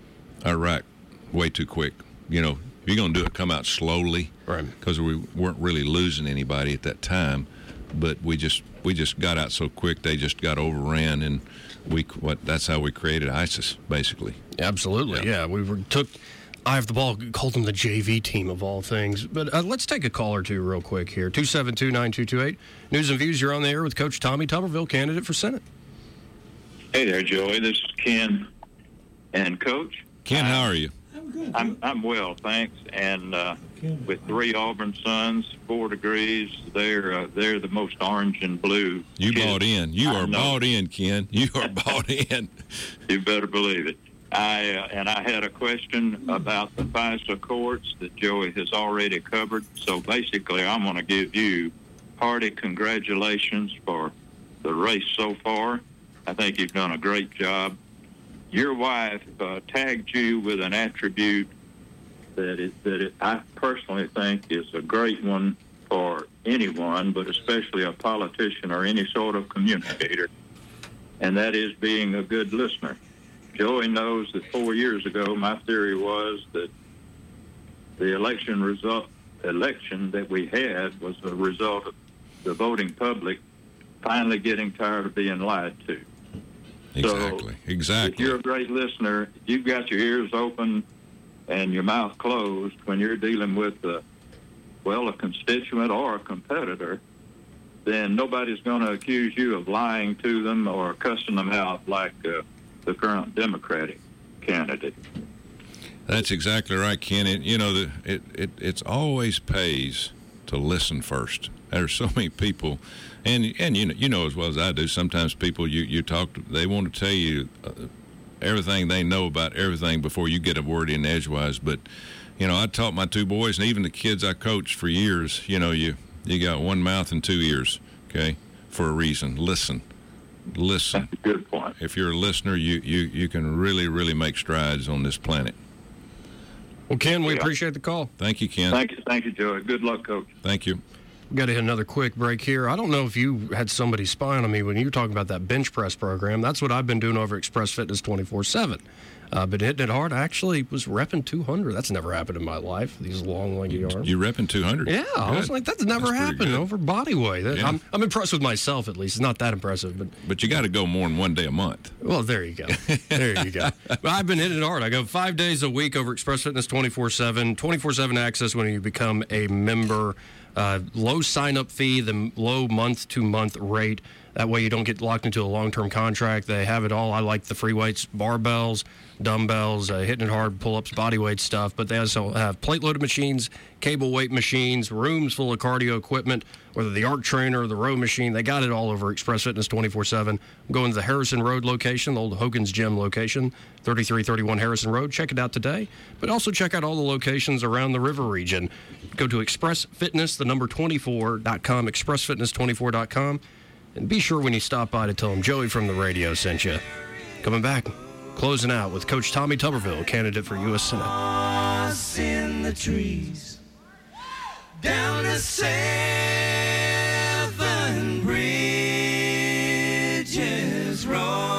[SPEAKER 15] Iraq way too quick. You know, if you're going to do it, come out slowly.
[SPEAKER 13] Right.
[SPEAKER 15] Because we weren't really losing anybody at that time. But we just we just got out so quick, they just got overran, and we what that's how we created ISIS, basically.
[SPEAKER 13] Absolutely, yeah. yeah. We were, took eye of the ball, called them the J V team of all things. But uh, let's take a call or two real quick here. two seven two, nine two two eight. News and Views, you're on the air with Coach Tommy Tuberville, candidate for Senate.
[SPEAKER 1] Hey there, Joey. This is Ken and Coach.
[SPEAKER 15] Ken, how are you?
[SPEAKER 1] I'm I'm well, thanks. And uh, with three Auburn sons, four degrees, they're uh, they're the most orange and blue.
[SPEAKER 15] You
[SPEAKER 1] kids
[SPEAKER 15] bought in. You
[SPEAKER 1] I
[SPEAKER 15] are
[SPEAKER 1] know.
[SPEAKER 15] bought in, Ken. You are bought in.
[SPEAKER 1] You better believe it. I uh, and I had a question about the FISA courts that Joey has already covered. So basically, I'm going to give you hearty congratulations for the race so far. I think you've done a great job. Your wife uh, tagged you with an attribute that it, that it, I personally think is a great one for anyone, but especially a politician or any sort of communicator, and that is being a good listener. Joey knows that four years ago, my theory was that the election result, election that we had was a result of the voting public finally getting tired of being lied to.
[SPEAKER 15] Exactly.
[SPEAKER 1] So
[SPEAKER 15] exactly.
[SPEAKER 1] If you're a great listener, if you've got your ears open and your mouth closed when you're dealing with, a, well, a constituent or a competitor, then nobody's going to accuse you of lying to them or cussing them out like uh, the current Democratic candidate.
[SPEAKER 15] That's exactly right, Ken. It, you know, the, it, it it's always pays to listen first. There's so many people, and and you know you know as well as I do. Sometimes people you you talk to, they want to tell you uh, everything they know about everything before you get a word in edgewise. But you know, I taught my two boys, and even the kids I coached for years. You know, you you got one mouth and two ears, okay, for a reason. Listen, listen.
[SPEAKER 1] That's a good point.
[SPEAKER 15] If you're a listener, you you you can really really make strides on this planet.
[SPEAKER 13] Well, Ken, we
[SPEAKER 1] Yeah.
[SPEAKER 13] appreciate the call.
[SPEAKER 15] Thank you, Ken.
[SPEAKER 1] Thank you, thank you, Joey. Good luck, Coach.
[SPEAKER 15] Thank you.
[SPEAKER 13] We've got to hit another quick break here. I don't know if you had somebody spying on me when you were talking about that bench press program. That's what I've been doing over at Express Fitness twenty-four seven. Uh, been hitting it hard. I actually was repping two hundred. That's never happened in my life, these long, lanky arms.
[SPEAKER 15] You repping two hundred?
[SPEAKER 13] Yeah, I was
[SPEAKER 15] Good.
[SPEAKER 13] like, that's never
[SPEAKER 15] That's pretty
[SPEAKER 13] happened
[SPEAKER 15] good.
[SPEAKER 13] over body weight. That-
[SPEAKER 15] Yeah.
[SPEAKER 13] I'm, I'm impressed with myself, at least. It's not that impressive, but
[SPEAKER 15] But you got to go more than one day a month.
[SPEAKER 13] well, there you go. There you go. But I've been hitting it hard. I go five days a week over Express Fitness twenty-four seven. twenty-four seven access when you become a member. Uh, low sign-up fee, the low month-to-month rate. That way you don't get locked into a long-term contract. They have it all. I like the free weights, barbells, dumbbells, uh, hitting it hard, pull-ups, body weight stuff. But they also have plate-loaded machines, cable weight machines, rooms full of cardio equipment, whether the arc trainer or the row machine. They got it all over Express Fitness twenty-four seven. I'm going to the Harrison Road location, the old Hogan's Gym location, thirty-three thirty-one Harrison Road. Check it out today. But also check out all the locations around the river region. Go to Express Fitness, the number twenty-four dot com, express fitness twenty-four dot com. And be sure when you stop by to tell them Joey from the radio sent you. Coming back, closing out with Coach Tommy Tuberville, candidate for U S Senate.
[SPEAKER 23] Us in the trees, down the Seven Bridges Road.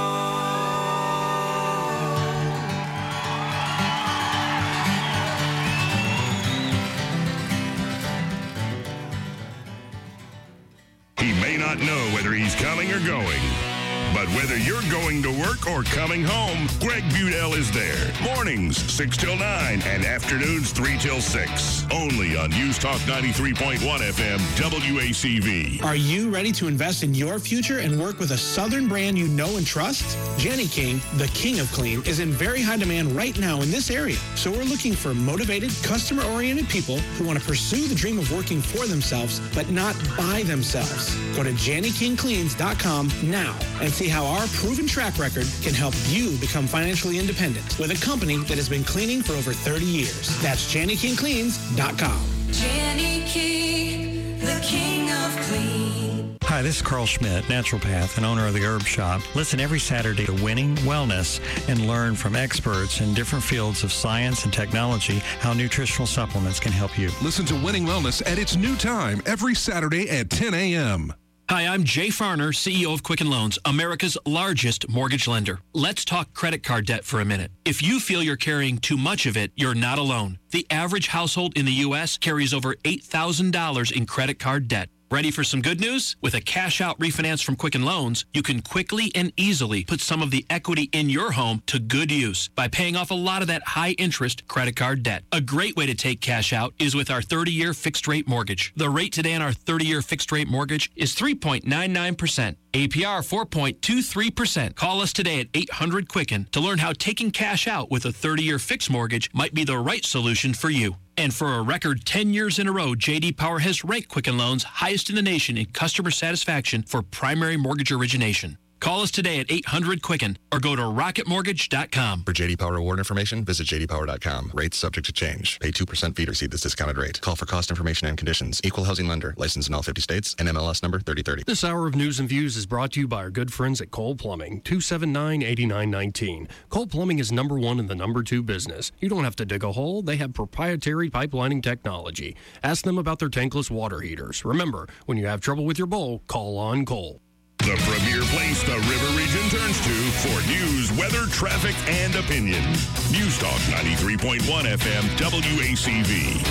[SPEAKER 2] He may not know whether he's coming or going, but whether you're going to work or coming home, Greg Budell is there. Mornings, six till nine, and afternoons, three till six. Only on News Talk ninety-three point one F M, W A C V.
[SPEAKER 3] Are you ready to invest in your future and work with a Southern brand you know and trust? Jenny King, the king of clean, is in very high demand right now in this area. So we're looking for motivated, customer-oriented people who want to pursue the dream of working for themselves, but not by themselves. Go to Jenny King Cleans dot com now and see how our proven track record can help you become financially independent with a company that has been cleaning for over thirty years. That's Jenny King Cleans dot com.
[SPEAKER 23] Jenny King, the king of clean.
[SPEAKER 4] Hi, this is Carl Schmidt, naturopath and owner of the Herb Shop. Listen every Saturday to Winning Wellness and learn from experts in different fields of science and technology how nutritional supplements can help you.
[SPEAKER 7] Listen to Winning Wellness at its new time every Saturday at ten a.m.
[SPEAKER 8] Hi, I'm Jay Farner, C E O of Quicken Loans, America's largest mortgage lender. Let's talk credit card debt for a minute. If you feel you're carrying too much of it, you're not alone. The average household in the U S carries over eight thousand dollars in credit card debt. Ready for some good news? With a cash-out refinance from Quicken Loans, you can quickly and easily put some of the equity in your home to good use by paying off a lot of that high-interest credit card debt. A great way to take cash out is with our thirty-year fixed-rate mortgage. The rate today on our thirty-year fixed-rate mortgage is three point nine nine percent. A P R four point two three percent. Call us today at eight hundred Quicken to learn how taking cash out with a thirty-year fixed mortgage might be the right solution for you. And for a record ten years in a row, J D Power has ranked Quicken Loans highest in the nation in customer satisfaction for primary mortgage origination. Call us today at eight hundred Quicken or go to rocket mortgage dot com.
[SPEAKER 9] For J D Power award information, visit j d power dot com. Rates subject to change. Pay two percent fee to receive this discounted rate. Call for cost information and conditions. Equal housing lender. Licensed in all fifty states. N M L S number thirty thirty.
[SPEAKER 13] This hour of News and Views is brought to you by our good friends at Cole Plumbing, two seven nine, eight nine one nine. Cole Plumbing is number one in the number two business. You don't have to dig a hole. They have proprietary pipelining technology. Ask them about their tankless water heaters. Remember, when you have trouble with your bowl, call on Cole.
[SPEAKER 2] The premier place the River Region turns to for news, weather, traffic, and opinion. News Talk ninety-three point one F M, W A C V.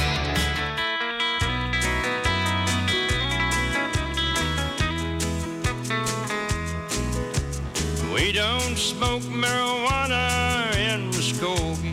[SPEAKER 5] We don't smoke marijuana in Muskogee.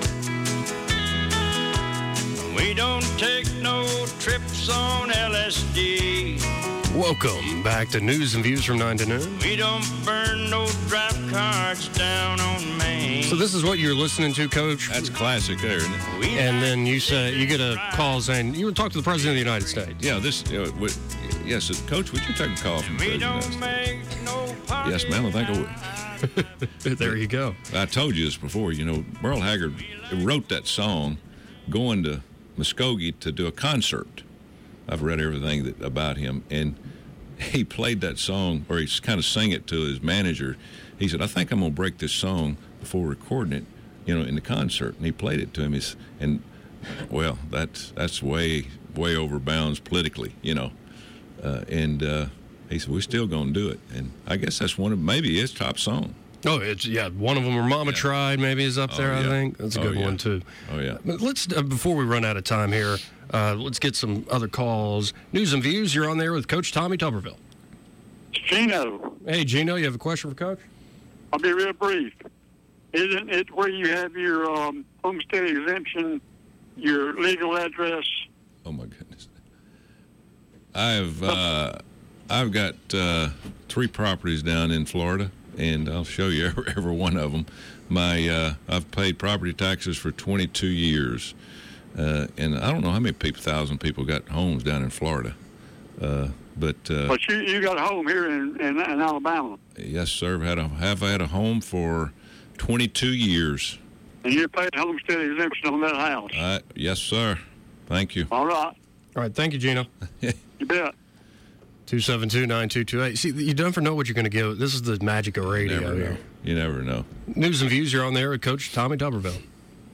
[SPEAKER 5] We don't take no trips on L S D.
[SPEAKER 13] Welcome back to News and Views from nine to noon.
[SPEAKER 5] We don't burn no draft cards down on Main.
[SPEAKER 13] So this is what you're listening to, Coach?
[SPEAKER 15] That's classic there, isn't it?
[SPEAKER 13] And then you say you get a call saying you would talk to the President of the United States.
[SPEAKER 15] Yeah, this, uh, w- yes, uh, Coach, would you take a call from the
[SPEAKER 5] We
[SPEAKER 15] President?
[SPEAKER 5] don't make no party.
[SPEAKER 15] Yes, ma'am, I think I would.
[SPEAKER 13] There you go.
[SPEAKER 15] I told you this before. You know, Merle Haggard wrote that song going to Muskogee to do a concert. I've read everything that, about him, and he played that song, or he kind of sang it to his manager. He said, I think I'm going to break this song before recording it, you know, in the concert. And he played it to him, He's, and, well, that's that's way, way over bounds politically, you know. Uh, and uh, he said, we're still going to do it. And I guess that's one of, maybe his top song.
[SPEAKER 13] Oh, it's yeah. One of them, where Mama yeah. Tried, maybe is up there.
[SPEAKER 15] Oh, yeah.
[SPEAKER 13] I think that's a good
[SPEAKER 15] oh, yeah.
[SPEAKER 13] one too.
[SPEAKER 15] Oh yeah.
[SPEAKER 13] But let's uh, before we run out of time here, uh, let's get some other calls. News and Views. You're on there with Coach Tommy Tuberville.
[SPEAKER 27] Gino.
[SPEAKER 13] Hey, Gino, you have a question for Coach?
[SPEAKER 27] I'll be real brief. Isn't it where you have your um, homestead exemption, your legal address?
[SPEAKER 15] Oh my goodness. I've uh, I've got uh, three properties down in Florida, and I'll show you every, every one of them. My uh, I've paid property taxes for twenty-two years, uh, and I don't know how many people, thousand people got homes down in Florida. Uh, but uh,
[SPEAKER 27] but you you got a home here in, in, in Alabama.
[SPEAKER 15] Yes, sir. I've had a have had a home for twenty-two years.
[SPEAKER 27] And you're paying homestead exemption on that house.
[SPEAKER 15] Uh, yes, sir. Thank you.
[SPEAKER 27] All right.
[SPEAKER 13] All right. Thank you, Gino.
[SPEAKER 27] You bet.
[SPEAKER 13] two seven two, nine two two eight. See, you never know what you're going to get. This is the magic of radio
[SPEAKER 15] Never
[SPEAKER 13] here.
[SPEAKER 15] know. You never know.
[SPEAKER 13] News and views, you're on there with Coach Tommy Tuberville.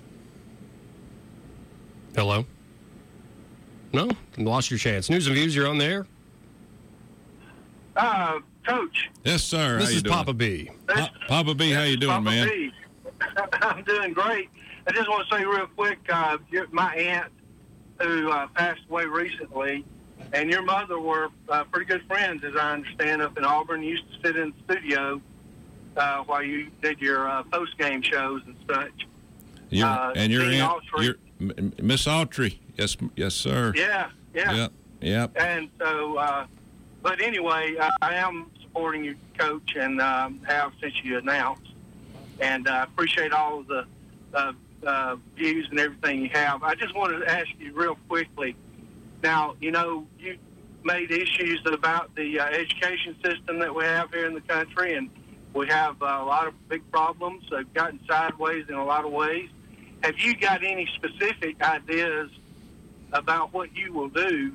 [SPEAKER 13] Hello? No? Lost your chance. News and views, you're on there.
[SPEAKER 10] Uh, Coach.
[SPEAKER 15] Yes, sir.
[SPEAKER 13] This
[SPEAKER 15] how you
[SPEAKER 13] is
[SPEAKER 15] doing?
[SPEAKER 13] Papa B.
[SPEAKER 15] Pa- Papa B, how you doing,
[SPEAKER 10] Papa
[SPEAKER 15] man?
[SPEAKER 10] B. I'm doing great. I just want to say real quick, uh, your- my aunt, who uh, passed away recently, and your mother were uh, pretty good friends, as I understand, up in Auburn. You used to sit in the studio uh, while you did your uh, post-game shows and such.
[SPEAKER 15] You're,
[SPEAKER 10] Uh,
[SPEAKER 15] and your
[SPEAKER 10] Jean
[SPEAKER 15] aunt,
[SPEAKER 10] Autry.
[SPEAKER 15] your, M- Miss Autry. Yes, yes, sir.
[SPEAKER 10] Yeah, yeah.
[SPEAKER 15] Yep, yep.
[SPEAKER 10] And so, uh, but anyway, I, I am supporting you, Coach, and um, have since you announced. And I uh, appreciate all of the uh, uh, views and everything you have. I just wanted to ask you real quickly. Now, you know, you made issues about the uh, education system that we have here in the country, and we have uh, a lot of big problems. They've gotten sideways in a lot of ways. Have you got any specific ideas about what you will do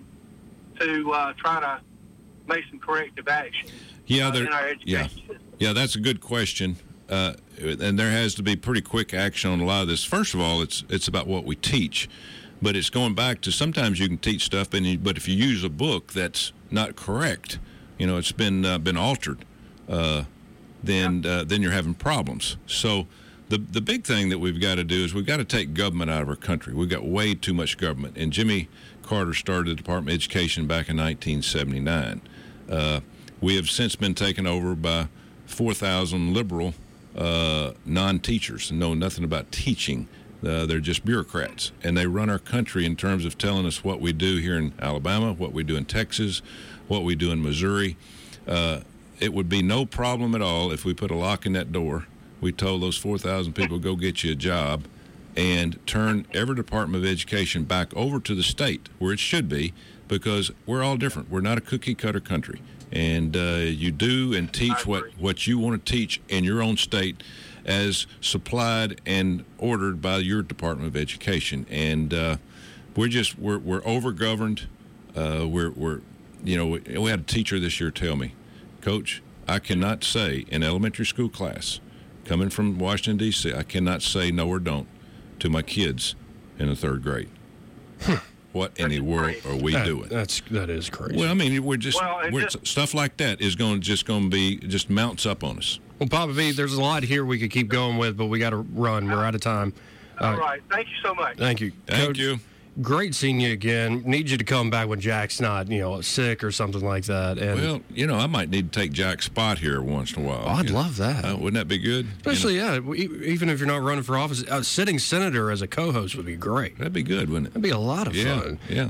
[SPEAKER 10] to uh, try to make some corrective action
[SPEAKER 15] Yeah,
[SPEAKER 10] uh,
[SPEAKER 15] there,
[SPEAKER 10] in our education
[SPEAKER 15] yeah,
[SPEAKER 10] system?
[SPEAKER 15] yeah. That's a good question, uh, and there has to be pretty quick action on a lot of this. First of all, it's it's about what we teach, but it's going back to sometimes you can teach stuff, and you, but if you use a book that's not correct, you know, it's been uh, been altered, uh, then uh, then you're having problems. So. The, the big thing that we've got to do is we've got to take government out of our country. We've got way too much government. And Jimmy Carter started the Department of Education back in nineteen seventy-nine. Uh, we have since been taken over by four thousand liberal uh, non-teachers and know nothing about teaching. Uh, they're just bureaucrats. And they run our country in terms of telling us what we do here in Alabama, what we do in Texas, what we do in Missouri. Uh, it would be no problem at all if we put a lock in that door. We told those four thousand people, go get you a job, and turn every Department of Education back over to the state where it should be, because we're all different. We're not a cookie-cutter country. And uh, you do and teach what, what you want to teach in your own state as supplied and ordered by your Department of Education. And uh, we're just, we're, we're over-governed. Uh, we're, we're, you know, we, we had a teacher this year tell me, Coach, I cannot say in elementary school class, coming from Washington, D C, I cannot say no or don't to my kids in the third grade. What in the world are we
[SPEAKER 13] That-
[SPEAKER 15] doing?
[SPEAKER 13] That's that is crazy.
[SPEAKER 15] Well, I mean, we're just,
[SPEAKER 10] Well, and
[SPEAKER 15] we're,
[SPEAKER 10] just-
[SPEAKER 15] stuff like that is going just going to be just mounts up on us.
[SPEAKER 13] Well, Papa B, there's a lot here we could keep going with, but we got to run. We're out of time.
[SPEAKER 10] All right. Thank you so much.
[SPEAKER 13] Thank you.
[SPEAKER 15] Thank
[SPEAKER 13] Coach,
[SPEAKER 15] you.
[SPEAKER 13] Great seeing you again. Need you to come back when Jack's not, you know, sick or something like that. And
[SPEAKER 15] Well, you know, I might need to take Jack's spot here once in a while.
[SPEAKER 13] Oh, I'd
[SPEAKER 15] you know.
[SPEAKER 13] love that.
[SPEAKER 15] Uh, wouldn't that be good?
[SPEAKER 13] especially, yeah, e- even if you're not running for office, a sitting senator as a co-host would be great.
[SPEAKER 15] That'd be good, wouldn't it?
[SPEAKER 13] That'd be a lot of
[SPEAKER 15] Yeah,
[SPEAKER 13] fun.
[SPEAKER 15] yeah.